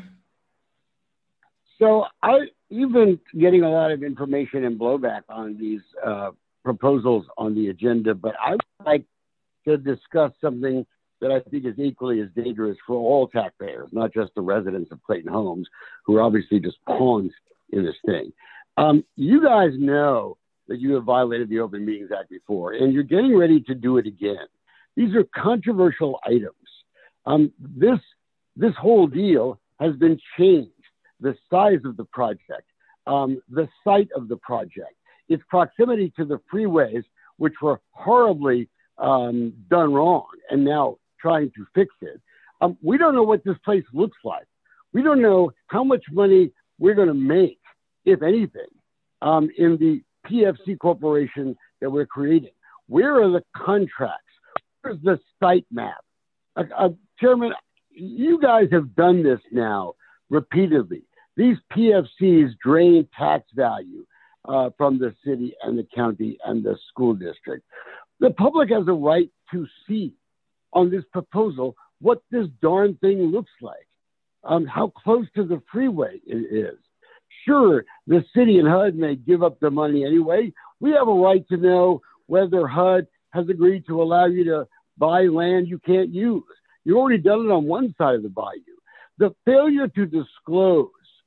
So I, you've been getting a lot of information and blowback on these uh, proposals on the agenda, but I would like to discuss something that I think is equally as dangerous for all taxpayers, not just the residents of Clayton Homes, who are obviously just pawns in this thing. Um, you guys know that you have violated the Open Meetings Act before, and you're getting ready to do it again. These are controversial items. Um, this, this whole deal has been changed. The size of the project, um, the site of the project, its proximity to the freeways, which were horribly um, done wrong, and now trying to fix it. Um, we don't know what this place looks like. We don't know how much money we're going to make, if anything, um, in the P F C corporation that we're creating. Where are the contracts? Where's the site map? Uh, uh, Chairman, you guys have done this now repeatedly. These P F Cs drain tax value uh, from the city and the county and the school district. The public has a right to see on this proposal what this darn thing looks like, um, how close to the freeway it is. Sure, the city and H U D may give up the money anyway. We have a right to know whether H U D has agreed to allow you to buy land you can't use. You've already done it on one side of the bayou. The failure to disclose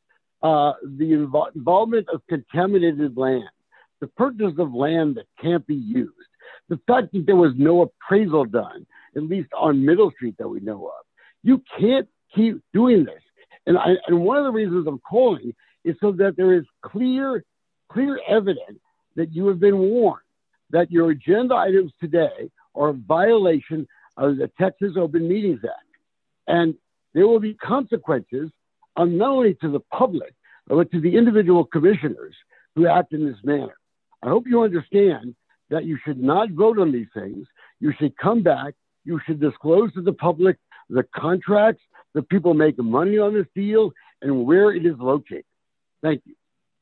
uh, the invo- involvement of contaminated land, the purchase of land that can't be used, the fact that there was no appraisal done, at least on Middle Street that we know of. You can't keep doing this. And, I, and one of the reasons I'm calling is so that there is clear, clear evidence that you have been warned that your agenda items today are a violation of the Texas Open Meetings Act. And there will be consequences um, not only to the public, but to the individual commissioners who act in this manner. I hope you understand that you should not vote on these things. You should come back. You should disclose to the public the contracts, the people making money on this deal, and where it is located. Thank you.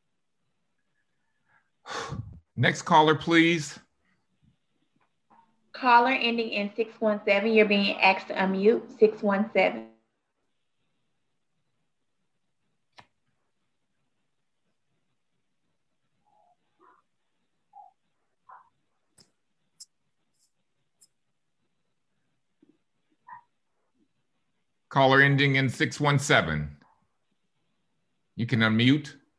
Next caller, please. Caller ending in six one seven, you're being asked to unmute. six one seven. Caller ending in six one seven. You can unmute.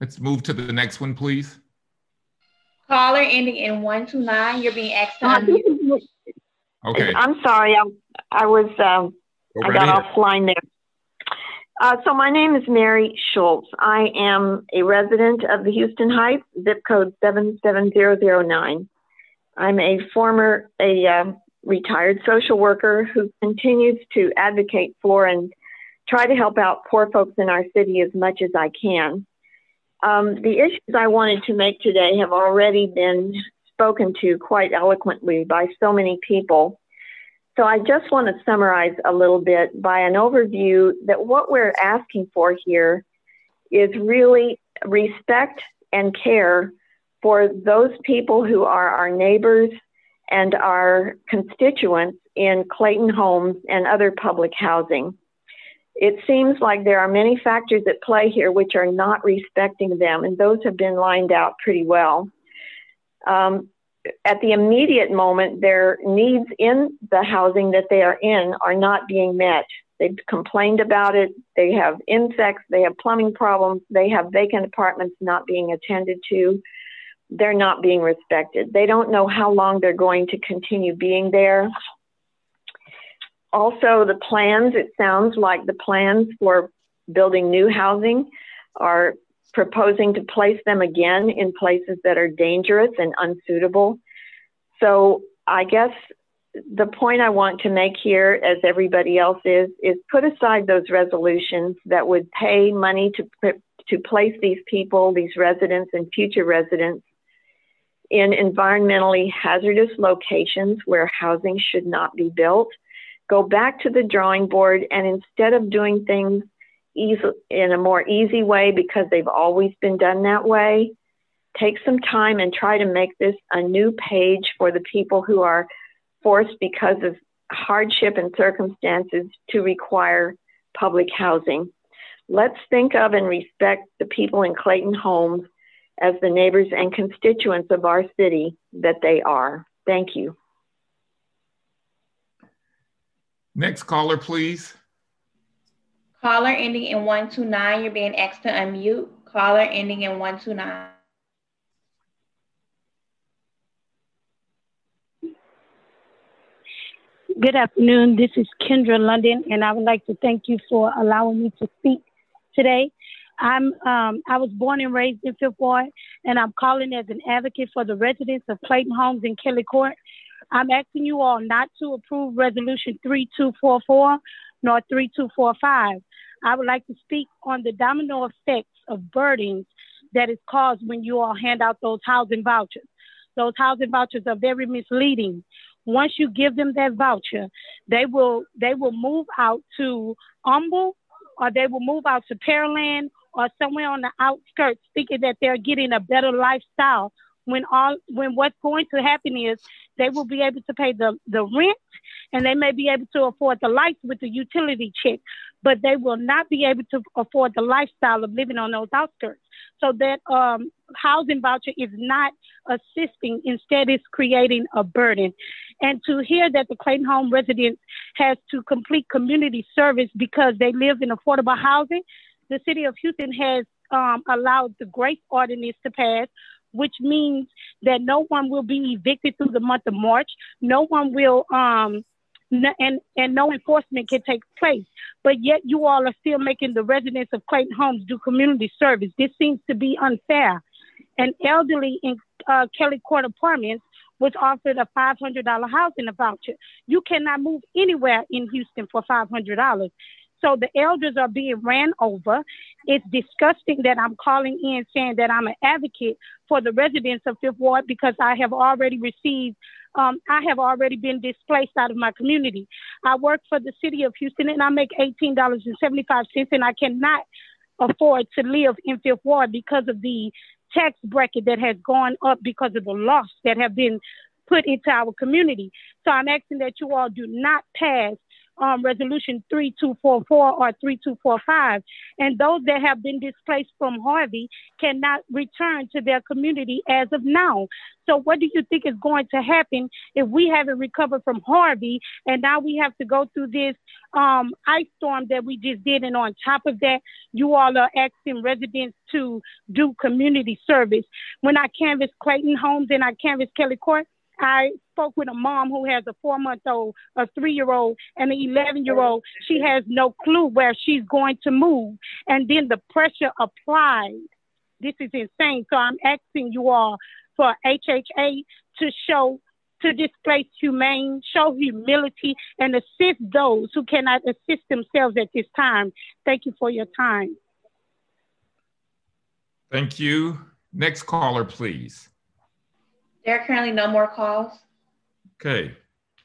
Let's move to the next one, please. Caller ending in one two nine, you're being asked to unmute. Okay. I'm sorry, I, I was, um, I got ahead. offline there. Uh, so my name is Mary Schultz. I am a resident of the Houston Heights, zip code seven seven zero zero nine. I'm a former, a uh, retired social worker who continues to advocate for and try to help out poor folks in our city as much as I can. Um, the issues I wanted to make today have already been spoken to quite eloquently by so many people. So I just want to summarize a little bit by an overview that what we're asking for here is really respect and care for those people who are our neighbors and our constituents in Clayton Homes and other public housing. It seems like there are many factors at play here which are not respecting them, and those have been lined out pretty well. Um, at the immediate moment, their needs in the housing that they are in are not being met. They've complained about it. They have insects. They have plumbing problems. They have vacant apartments not being attended to. They're not being respected. They don't know how long they're going to continue being there. Also, the plans, it sounds like the plans for building new housing are proposing to place them again in places that are dangerous and unsuitable. So I guess the point I want to make here, as everybody else is, is put aside those resolutions that would pay money to, to place these people, these residents and future residents in environmentally hazardous locations where housing should not be built. Go back to the drawing board, and instead of doing things easy, in a more easy way because they've always been done that way, take some time and try to make this a new page for the people who are forced because of hardship and circumstances to require public housing. Let's think of and respect the people in Clayton Homes as the neighbors and constituents of our city that they are. Thank you. Next caller, please. Caller ending in one two nine, you're being asked to unmute. Caller ending in one two nine. Good afternoon. This is Kendra London, and I would like to thank you for allowing me to speak today. I'm, um, I was born and raised in Fifth Ward, and I'm calling as an advocate for the residents of Clayton Homes and Kelly Court. I'm asking you all not to approve Resolution three two four four nor three two four five. I would like to speak on the domino effects of burdens that is caused when you all hand out those housing vouchers. Those housing vouchers are very misleading. Once you give them that voucher, they will they will move out to Humble, or they will move out to Pearland or somewhere on the outskirts thinking that they're getting a better lifestyle, when all when what's going to happen is they will be able to pay the, the rent, and they may be able to afford the lights with the utility check, but they will not be able to afford the lifestyle of living on those outskirts. So that um, housing voucher is not assisting, instead it's creating a burden. And to hear that the Clayton Home residents has to complete community service because they live in affordable housing, the city of Houston has um, allowed the GRACE ordinance to pass, which means that no one will be evicted through the month of March. No one will, um, n- and, and no enforcement can take place. But yet you all are still making the residents of Clayton Homes do community service. This seems to be unfair. An elderly in uh, Kelly Court Apartments was offered a five hundred dollars housing voucher. You cannot move anywhere in Houston for five hundred dollars. So the elders are being ran over. It's disgusting that I'm calling in saying that I'm an advocate for the residents of Fifth Ward, because I have already received, um, I have already been displaced out of my community. I work for the city of Houston, and I make eighteen dollars and seventy-five cents, and I cannot afford to live in Fifth Ward because of the tax bracket that has gone up because of the loss that have been put into our community. So I'm asking that you all do not pass um, resolution three two four four or three two four five. And those that have been displaced from Harvey cannot return to their community as of now. So what do you think is going to happen if we haven't recovered from Harvey and now we have to go through this um, ice storm that we just did? And on top of that, you all are asking residents to do community service. When I canvassed Clayton Homes and I canvassed Kelly Court, I spoke with a mom who has a four-month-old, a three-year-old, and an eleven-year-old. She has no clue where she's going to move. And then the pressure applied. This is insane. So I'm asking you all for H H A to show, to display humane, show humility, and assist those who cannot assist themselves at this time. Thank you for your time. Thank you. Next caller, please. There are currently no more calls. Okay.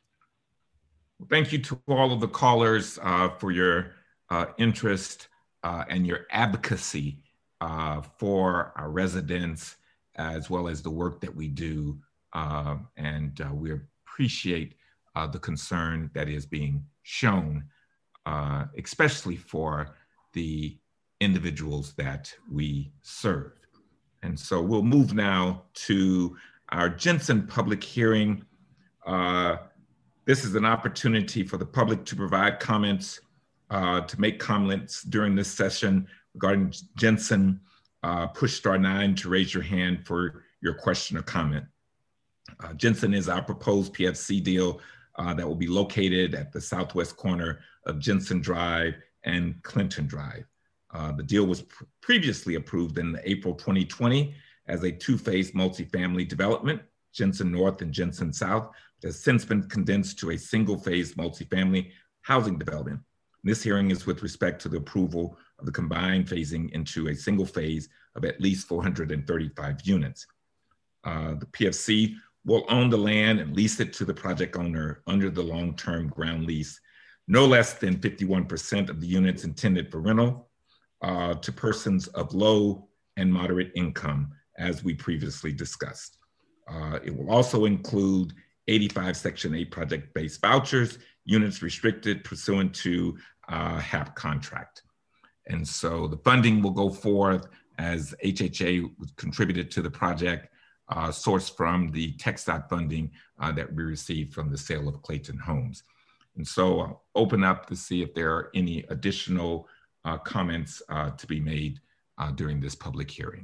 Well, thank you to all of the callers uh, for your uh, interest uh, and your advocacy uh, for our residents, as well as the work that we do. Uh, and uh, we appreciate uh, the concern that is being shown, uh, especially for the individuals that we serve. And so we'll move now to our Jensen public hearing. Uh, this is an opportunity for the public to provide comments, uh, to make comments during this session regarding Jensen. Uh, push star nine to raise your hand for your question or comment. Uh, Jensen is our proposed P F C deal uh, that will be located at the southwest corner of Jensen Drive and Clinton Drive. Uh, the deal was pr previously approved in April twenty twenty as a two-phase multifamily development, Jensen North and Jensen South, that has since been condensed to a single-phase multifamily housing development. This hearing is with respect to the approval of the combined phasing into a single phase of at least four hundred thirty-five units. Uh, the P F C will own the land and lease it to the project owner under the long-term ground lease, no less than fifty-one percent of the units intended for rental uh, to persons of low and moderate income, as we previously discussed. Uh, it will also include eighty-five Section eight project-based vouchers, units restricted pursuant to uh, H A P contract. And so the funding will go forth as H H A contributed to the project, uh, sourced from the TxDOT funding uh, that we received from the sale of Clayton Homes. And so I'll open up to see if there are any additional uh, comments uh, to be made uh, during this public hearing.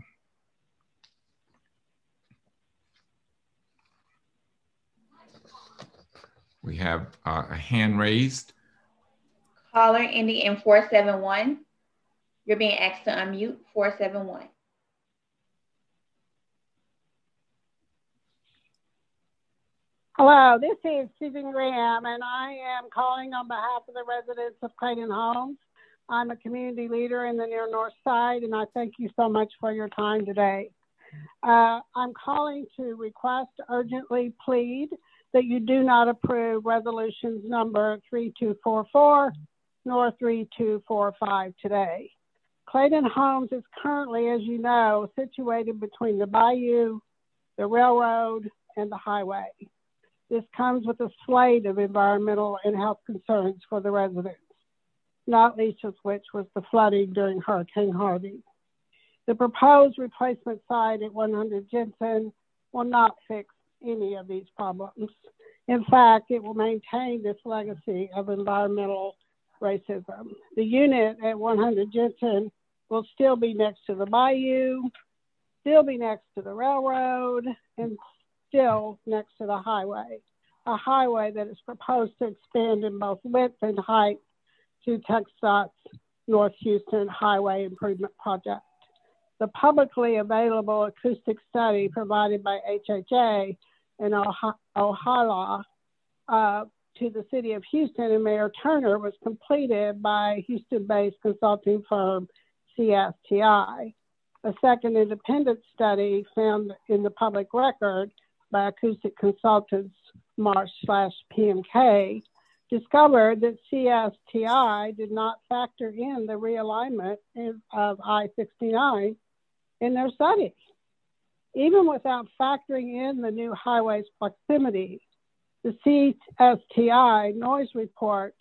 We have uh, a hand raised. Caller ending in four seven one. You're being asked to unmute, four seven one. Hello, this is Susan Graham, and I am calling on behalf of the residents of Clayton Homes. I'm a community leader in the Near North Side, and I thank you so much for your time today. Uh, I'm calling to request, urgently plead, that you do not approve resolutions number three two four four nor three two four five today. Clayton Homes is currently, as you know, situated between the bayou, the railroad, and the highway. This comes with a slate of environmental and health concerns for the residents, not least of which was the flooding during Hurricane Harvey. The proposed replacement site at one hundred Jensen will not fix any of these problems. In fact, it will maintain this legacy of environmental racism. The unit at one hundred Jensen will still be next to the bayou, still be next to the railroad, and still next to the highway, a highway that is proposed to expand in both width and height to TxDOT's North Houston Highway Improvement Project. The publicly available acoustic study provided by H H A and OHALA uh, to the city of Houston and Mayor Turner was completed by Houston-based consulting firm C S T I. A second independent study found in the public record by acoustic consultants Marsh slash P M K discovered that C S T I did not factor in the realignment of I sixty-nine in their study. Even without factoring in the new highway's proximity, the C S T I noise report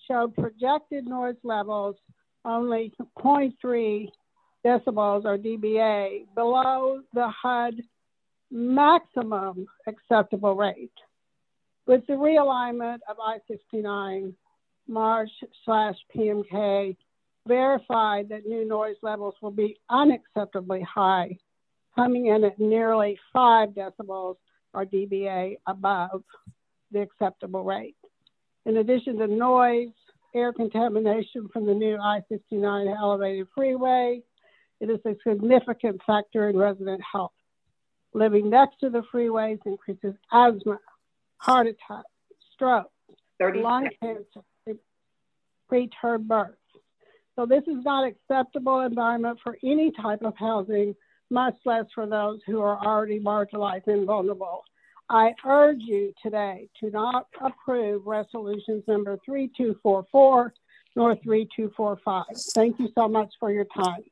showed projected noise levels only zero point three decibels or D B A below the H U D maximum acceptable rate. With the realignment of I sixty-nine, Marsh slash P M K verified that new noise levels will be unacceptably high, coming in at nearly five decibels or D B A above the acceptable rate. In addition to noise, air contamination from the new I sixty-nine elevated freeway, it is a significant factor in resident health. Living next to the freeways increases asthma, heart attack, stroke, lung cancer, preterm birth. So this is not acceptable environment for any type of housing, much less for those who are already marginalized and vulnerable. I urge you today to not approve resolutions number three two four four nor three two four five. Thank you so much for your time.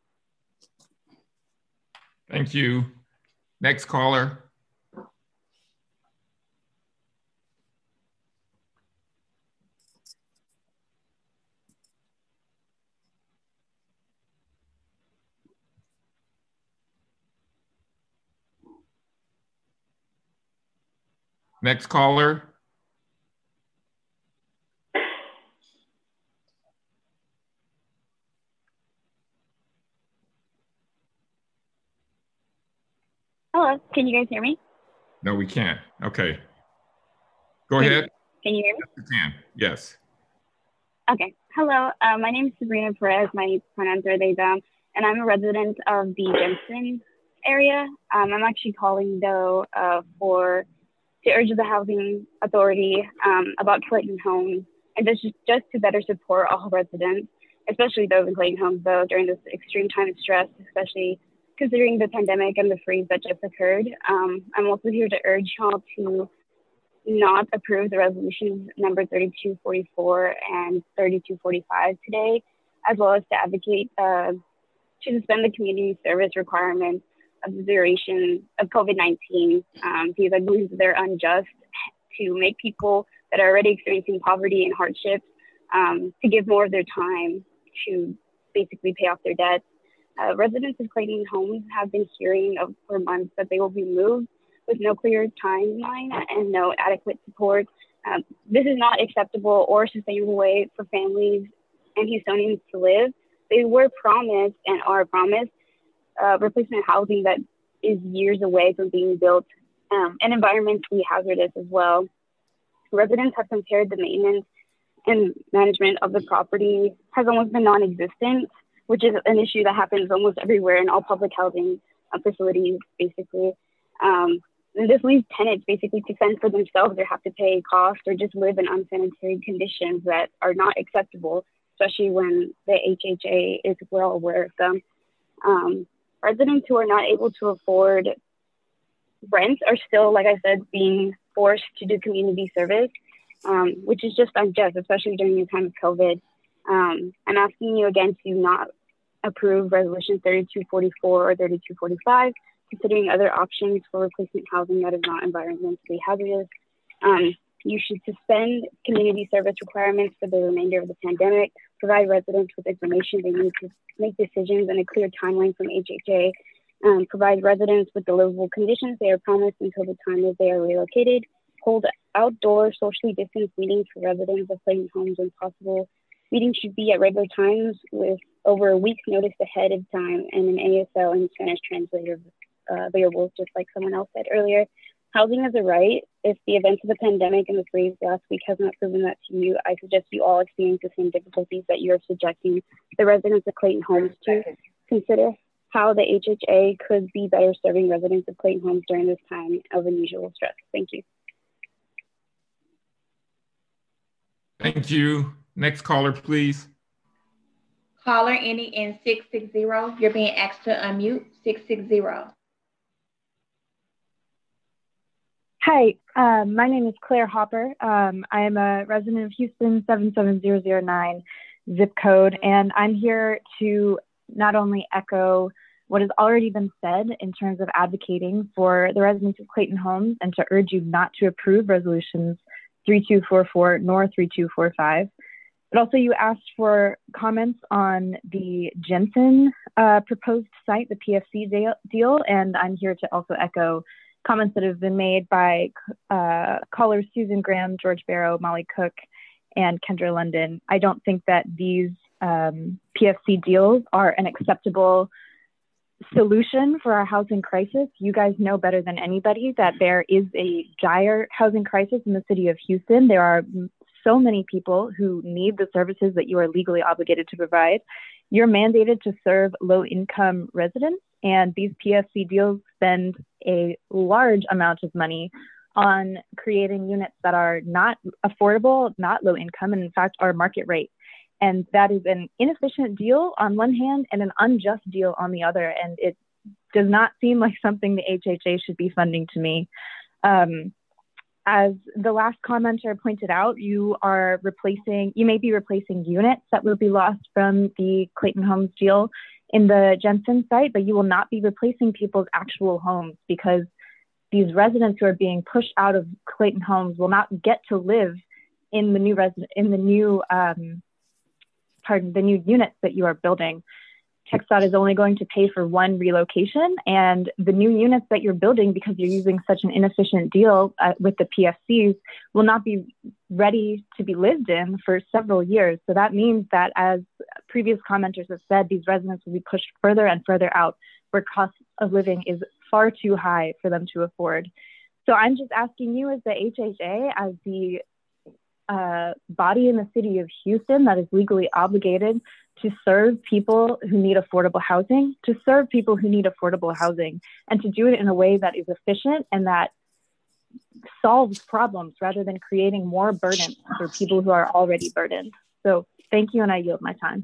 Thank you. Next caller. Next caller. Hello, can you guys hear me? No, we can't. Okay. Go Can- ahead. Can you hear me? Yes, we can. Yes. Okay. Hello, uh, my name is Sabrina Perez. My pronouns are they, them, and I'm a resident of the Jensen area. Um, I'm actually calling, though, uh, for to urge the Housing Authority um, about Clayton Homes, and this is just to better support all residents, especially those in Clayton Homes, though, during this extreme time of stress, especially considering the pandemic and the freeze that just occurred. Um, I'm also here to urge y'all to not approve the resolutions number thirty-two forty-four and thirty-two forty-five today, as well as to advocate uh, to suspend the community service requirements of the duration of COVID nineteen, um, because I believe that they're unjust to make people that are already experiencing poverty and hardships um, to give more of their time to basically pay off their debts. Uh, residents of Clayton Homes have been hearing of, for months that they will be moved with no clear timeline and no adequate support. Um, this is not acceptable or sustainable way for families and Houstonians to live. They were promised and are promised uh, replacement housing that is years away from being built um, and environmentally hazardous as well. Residents have compared the maintenance and management of the property has almost been non-existent, which is an issue that happens almost everywhere in all public housing uh, facilities, basically. Um, and this leaves tenants basically to fend for themselves or have to pay costs or just live in unsanitary conditions that are not acceptable, especially when the H H A is well aware of them. Um, residents who are not able to afford rents are still, like I said, being forced to do community service, um, which is just unjust, especially during the time of COVID. Um, I'm asking you again to not approve resolution thirty-two forty-four or thirty-two forty-five, considering other options for replacement housing that is not environmentally hazardous. Um, you should suspend community service requirements for the remainder of the pandemic, provide residents with information they need to make decisions and a clear timeline from H H A, um, provide residents with the livable conditions they are promised until the time that they are relocated, hold outdoor socially distanced meetings for residents of Clayton Homes when possible. Meetings should be at regular times with over a week's notice ahead of time and an A S L and Spanish translator uh, available, just like someone else said earlier. Housing is a right. If the events of the pandemic and the freeze last week has not proven that to you, I suggest you all experience the same difficulties that you are subjecting the residents of Clayton Homes to. Consider how the H H A could be better serving residents of Clayton Homes during this time of unusual stress. Thank you. Thank you. Next caller, please. Caller ending in six six zero. You're being asked to unmute. six six zero. Hi, um, my name is Claire Hopper. Um, I am a resident of Houston, seven seven zero zero nine zip code, and I'm here to not only echo what has already been said in terms of advocating for the residents of Clayton Homes and to urge you not to approve resolutions three two four four nor three two four five. but also you asked for comments on the Jensen uh, proposed site, the P F C deal, deal, and I'm here to also echo comments that have been made by uh, callers Susan Graham, George Barrow, Molly Cook, and Kendra London. I don't think that these um, P F C deals are an acceptable solution for our housing crisis. You guys know better than anybody that there is a dire housing crisis in the city of Houston. There are so many people who need the services that you are legally obligated to provide. You're mandated to serve low-income residents, and these P F C deals spend a large amount of money on creating units that are not affordable, not low income, and in fact are market rate. And that is an inefficient deal on one hand and an unjust deal on the other. And it does not seem like something the H H A should be funding to me. Um, as the last commenter pointed out, you are replacing, you may be replacing units that will be lost from the Clayton Homes deal in the Jensen site, but you will not be replacing people's actual homes, because these residents who are being pushed out of Clayton Homes will not get to live in the new resident, in the new, um, pardon, the new units that you are building. TxDOT is only going to pay for one relocation, and the new units that you're building, because you're using such an inefficient deal uh, with the P F Cs, will not be ready to be lived in for several years. So that means that, as previous commenters have said, these residents will be pushed further and further out, where cost of living is far too high for them to afford. So I'm just asking you, as the H H A, as the uh, body in the city of Houston that is legally obligated to serve people who need affordable housing, to serve people who need affordable housing, and to do it in a way that is efficient and that solves problems rather than creating more burden for people who are already burdened. So thank you, and I yield my time.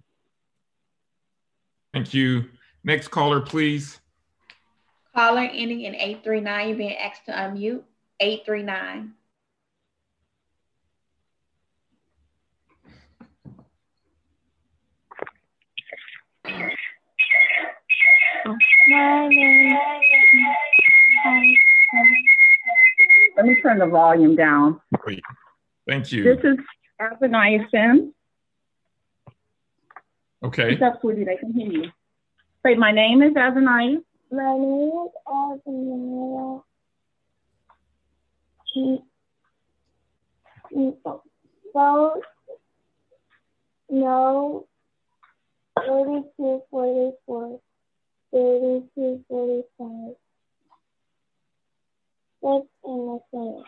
Thank you. Next caller, please. Caller ending in eight three nine, you're being asked to unmute. eight three nine. Let me turn the volume down. Great. Thank you. This is Azaniah Sims. Okay. What's up, sweetie? They can hear you. Say, my name is Azaniah. My name is Azaniah. So, no, thirty-two forty-four, thirty-two forty-five. That's in the same.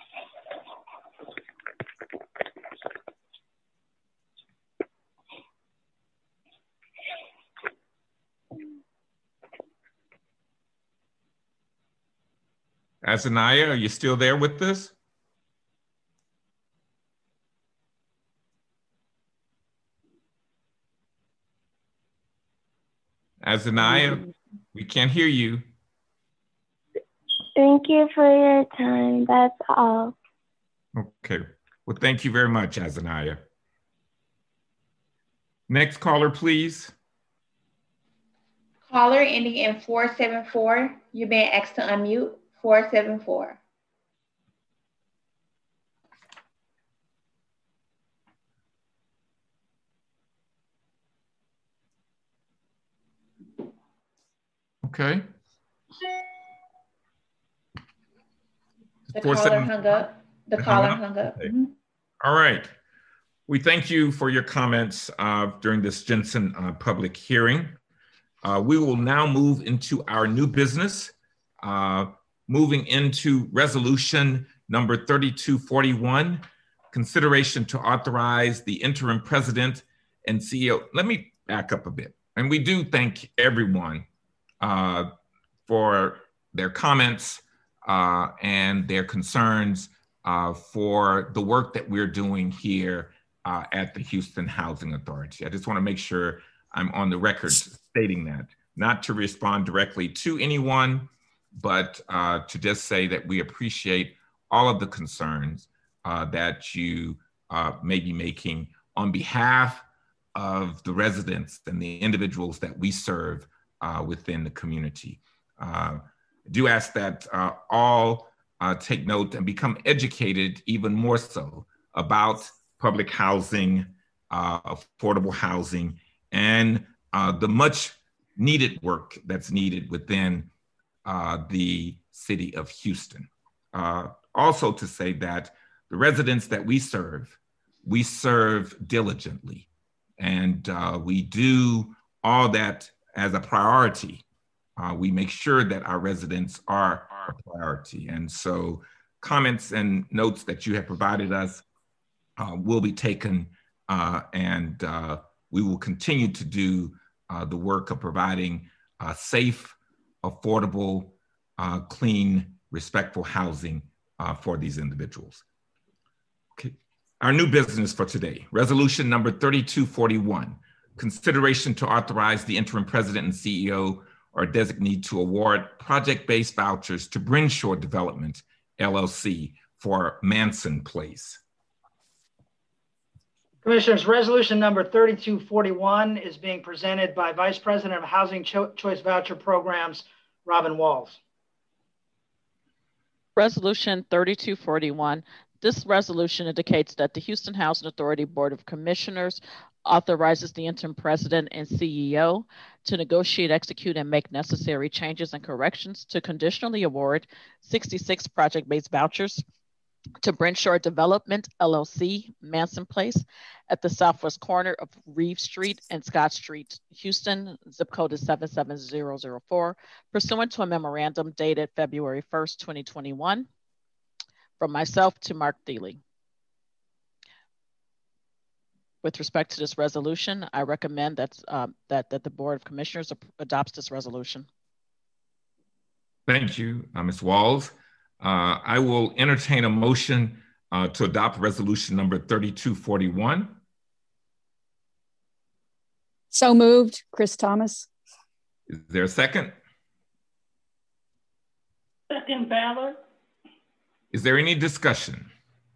Azaniah, are you still there with us? Azaniah, we can't hear you. Thank you for your time. That's all. Okay. Well, thank you very much, Azaniah. Next caller, please. Caller ending in four seven four, you're being asked to unmute. four seven four. Okay. The caller hung up. The caller hung up. Okay. Mm-hmm. All right. We thank you for your comments uh, during this Jensen uh, public hearing. Uh, we will now move into our new business, uh, moving into resolution number thirty-two forty-one, consideration to authorize the interim president and C E O. Let me back up a bit. And we do thank everyone uh, for their comments uh, and their concerns uh, for the work that we're doing here uh, at the Houston Housing Authority. I just want to make sure I'm on the record stating that, not to respond directly to anyone, but uh, to just say that we appreciate all of the concerns uh, that you uh, may be making on behalf of the residents and the individuals that we serve uh, within the community. Uh, I do ask that uh, all uh, take note and become educated even more so about public housing uh, affordable housing, and uh, the much needed work that's needed within uh, the city of Houston. Uh, also to say that the residents that we serve, we serve diligently, and uh, we do all that as a priority. Uh, we make sure that our residents are a priority. And so comments and notes that you have provided us uh, will be taken, uh, and uh, we will continue to do uh, the work of providing uh, safe, affordable, uh, clean, respectful housing uh, for these individuals. Okay. Our new business for today, resolution number thirty-two forty-one, consideration to authorize the interim president and C E O or designee to award project-based vouchers to Brenshore Development, L L C, for Manson Place. Commissioners, resolution number thirty-two forty-one is being presented by Vice President of Housing Cho- Choice Voucher Programs, Robin Walls. Resolution thirty-two forty-one. This resolution indicates that the Houston Housing Authority Board of Commissioners authorizes the interim president and C E O to negotiate, execute, and make necessary changes and corrections to conditionally award sixty-six project-based vouchers to Brenshore Development, L L C, Manson Place, at the southwest corner of Reeve Street and Scott Street, Houston. Zip code is seven seven zero zero four, pursuant to a memorandum dated February first, twenty twenty-one, from myself to Mark Thiele. With respect to this resolution, I recommend that, uh, that, that the Board of Commissioners adopts this resolution. Thank you, uh, Miz Walls. Uh, I will entertain a motion uh, to adopt resolution number thirty-two forty-one. So moved, Chris Thomas. Is there a second? Second, Ballard. Is there any discussion?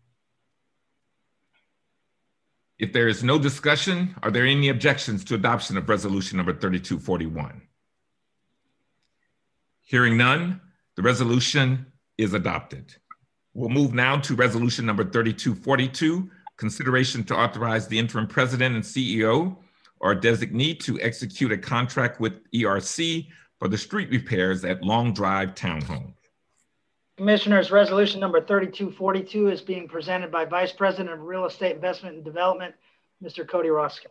If there is no discussion, are there any objections to adoption of resolution number thirty-two forty-one? Hearing none, the resolution is adopted. We'll move now to resolution number thirty-two forty-two, consideration to authorize the interim president and C E O or designee to execute a contract with E R C for the street repairs at Long Drive Townhome. Commissioners, resolution number thirty-two forty-two is being presented by Vice President of Real Estate Investment and Development, Mister Cody Roscoe.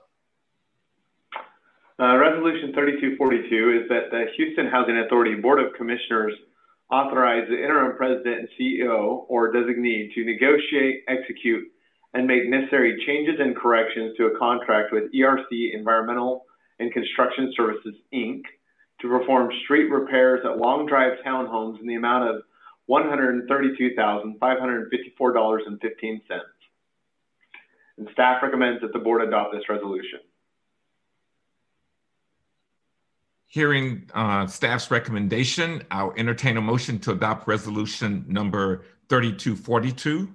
Uh, resolution thirty-two forty-two is that the Houston Housing Authority Board of Commissioners authorize the interim president and C E O or designee to negotiate, execute, and make necessary changes and corrections to a contract with E R C Environmental and Construction Services, Incorporated, to perform street repairs at Long Drive Townhomes in the amount of one hundred thirty-two thousand five hundred fifty-four dollars and fifteen cents. And staff recommends that the board adopt this resolution. Hearing uh, staff's recommendation, I'll entertain a motion to adopt resolution number thirty-two forty-two.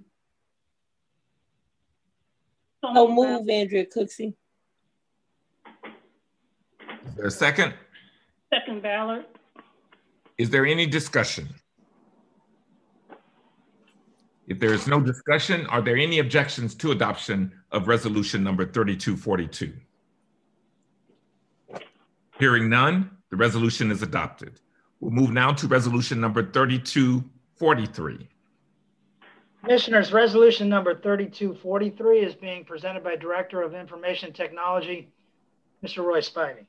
So move, Andrea Cooksey. Is there a second? Second, Ballard. Is there any discussion? If there is no discussion, are there any objections to adoption of resolution number thirty-two forty-two? Hearing none, the resolution is adopted. We'll move now to resolution number thirty-two forty-three. Commissioners, resolution number thirty-two forty-three is being presented by Director of Information Technology, Mister Roy Spivey.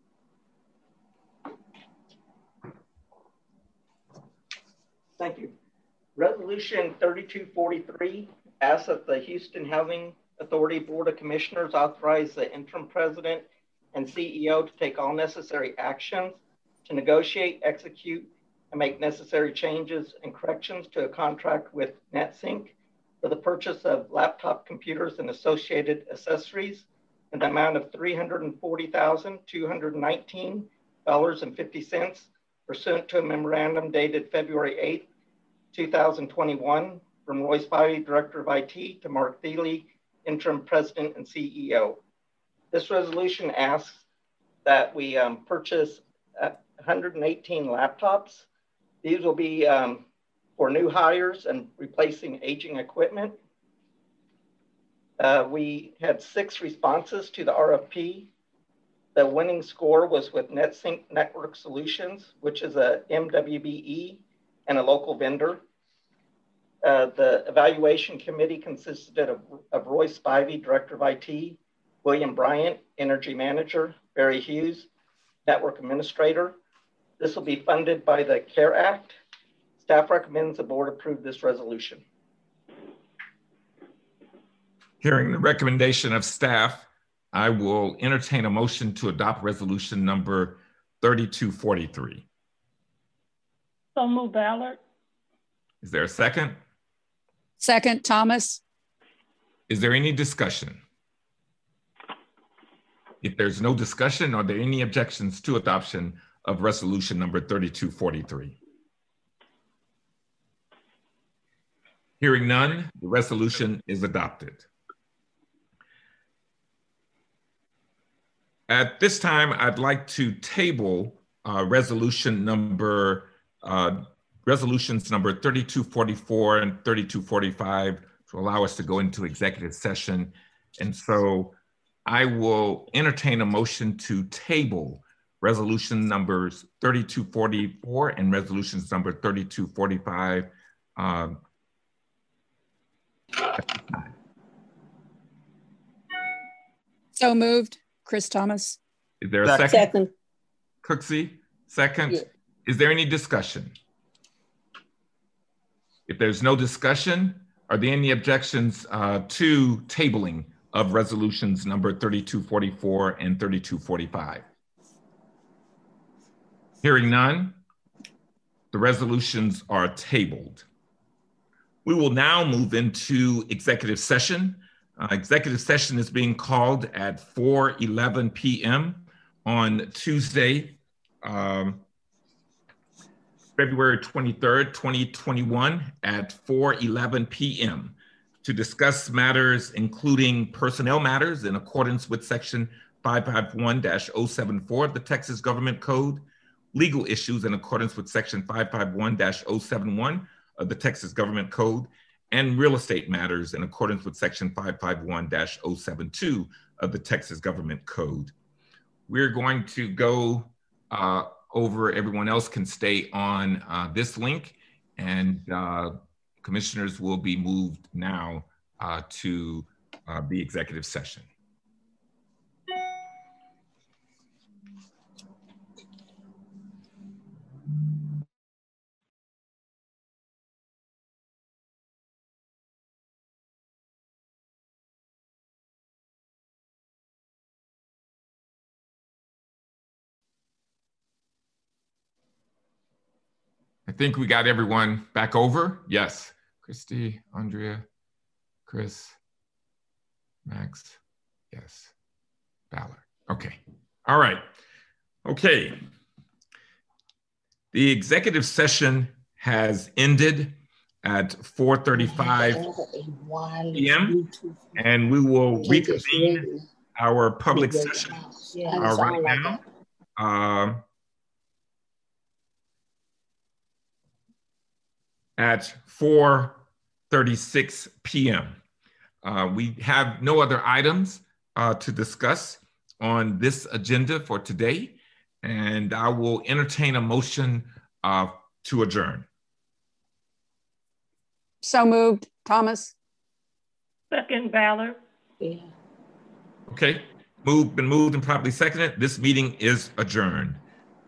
Thank you. Resolution thirty-two forty-three asks that the Houston Housing Authority Board of Commissioners authorize the interim president and C E O to take all necessary actions to negotiate, execute, and make necessary changes and corrections to a contract with NetSync for the purchase of laptop computers and associated accessories in the amount of three hundred forty thousand two hundred nineteen dollars and fifty cents pursuant to a memorandum dated February eighth, two thousand twenty-one from Roy Spivey, Director of I T, to Mark Thiele, Interim President and C E O. This resolution asks that we um, purchase uh, one hundred eighteen laptops. These will be um, for new hires and replacing aging equipment. Uh, we had six responses to the R F P. The winning score was with NetSync Network Solutions, which is a M W B E and a local vendor. Uh, the evaluation committee consisted of, of Roy Spivey, Director of I T, William Bryant, Energy Manager, Barry Hughes, Network Administrator. This will be funded by the CARE Act. Staff recommends the board approve this resolution. Hearing the recommendation of staff, I will entertain a motion to adopt resolution number thirty-two forty-three. So moved, Ballard. Is there a second? Second, Thomas. Is there any discussion? If there's no discussion, are there any objections to adoption of resolution number thirty-two forty-three? Hearing none, the resolution is adopted. At this time, I'd like to table uh, resolution number, uh, resolutions number thirty-two forty-four and thirty-two forty-five to allow us to go into executive session. And so I will entertain a motion to table resolution numbers thirty-two forty-four and resolutions number thirty-two forty-five. Um, So moved. Chris Thomas. Is there a second? Second. Cooksey, second. Yeah. Is there any discussion? If there's no discussion, are there any objections uh, to tabling of resolutions number thirty-two forty-four and thirty-two forty-five? Hearing none, the resolutions are tabled. We will now move into executive session. Uh, executive session is being called at four eleven p m on Tuesday, um, February twenty-third, twenty twenty-one at four eleven p m to discuss matters including personnel matters in accordance with section five five one dash oh seven four of the Texas Government Code, legal issues in accordance with section five five one dash oh seven one of the Texas Government Code, and real estate matters in accordance with section five five one dash oh seven two of the Texas Government Code. We're going to go uh, over, everyone else can stay on uh, this link, and uh, commissioners will be moved now uh, to uh, the executive session. I think we got everyone back over. Yes. Christy, Andrea, Chris, Max. Yes. Ballard. Okay. All right. Okay. The executive session has ended at four thirty-five p m and we will reconvene our public session uh, right now. Uh, at four thirty-six p m Uh, we have no other items uh, to discuss on this agenda for today, and I will entertain a motion uh, to adjourn. So moved. Thomas. Second, Ballard. Okay, moved, been moved and properly seconded. This meeting is adjourned.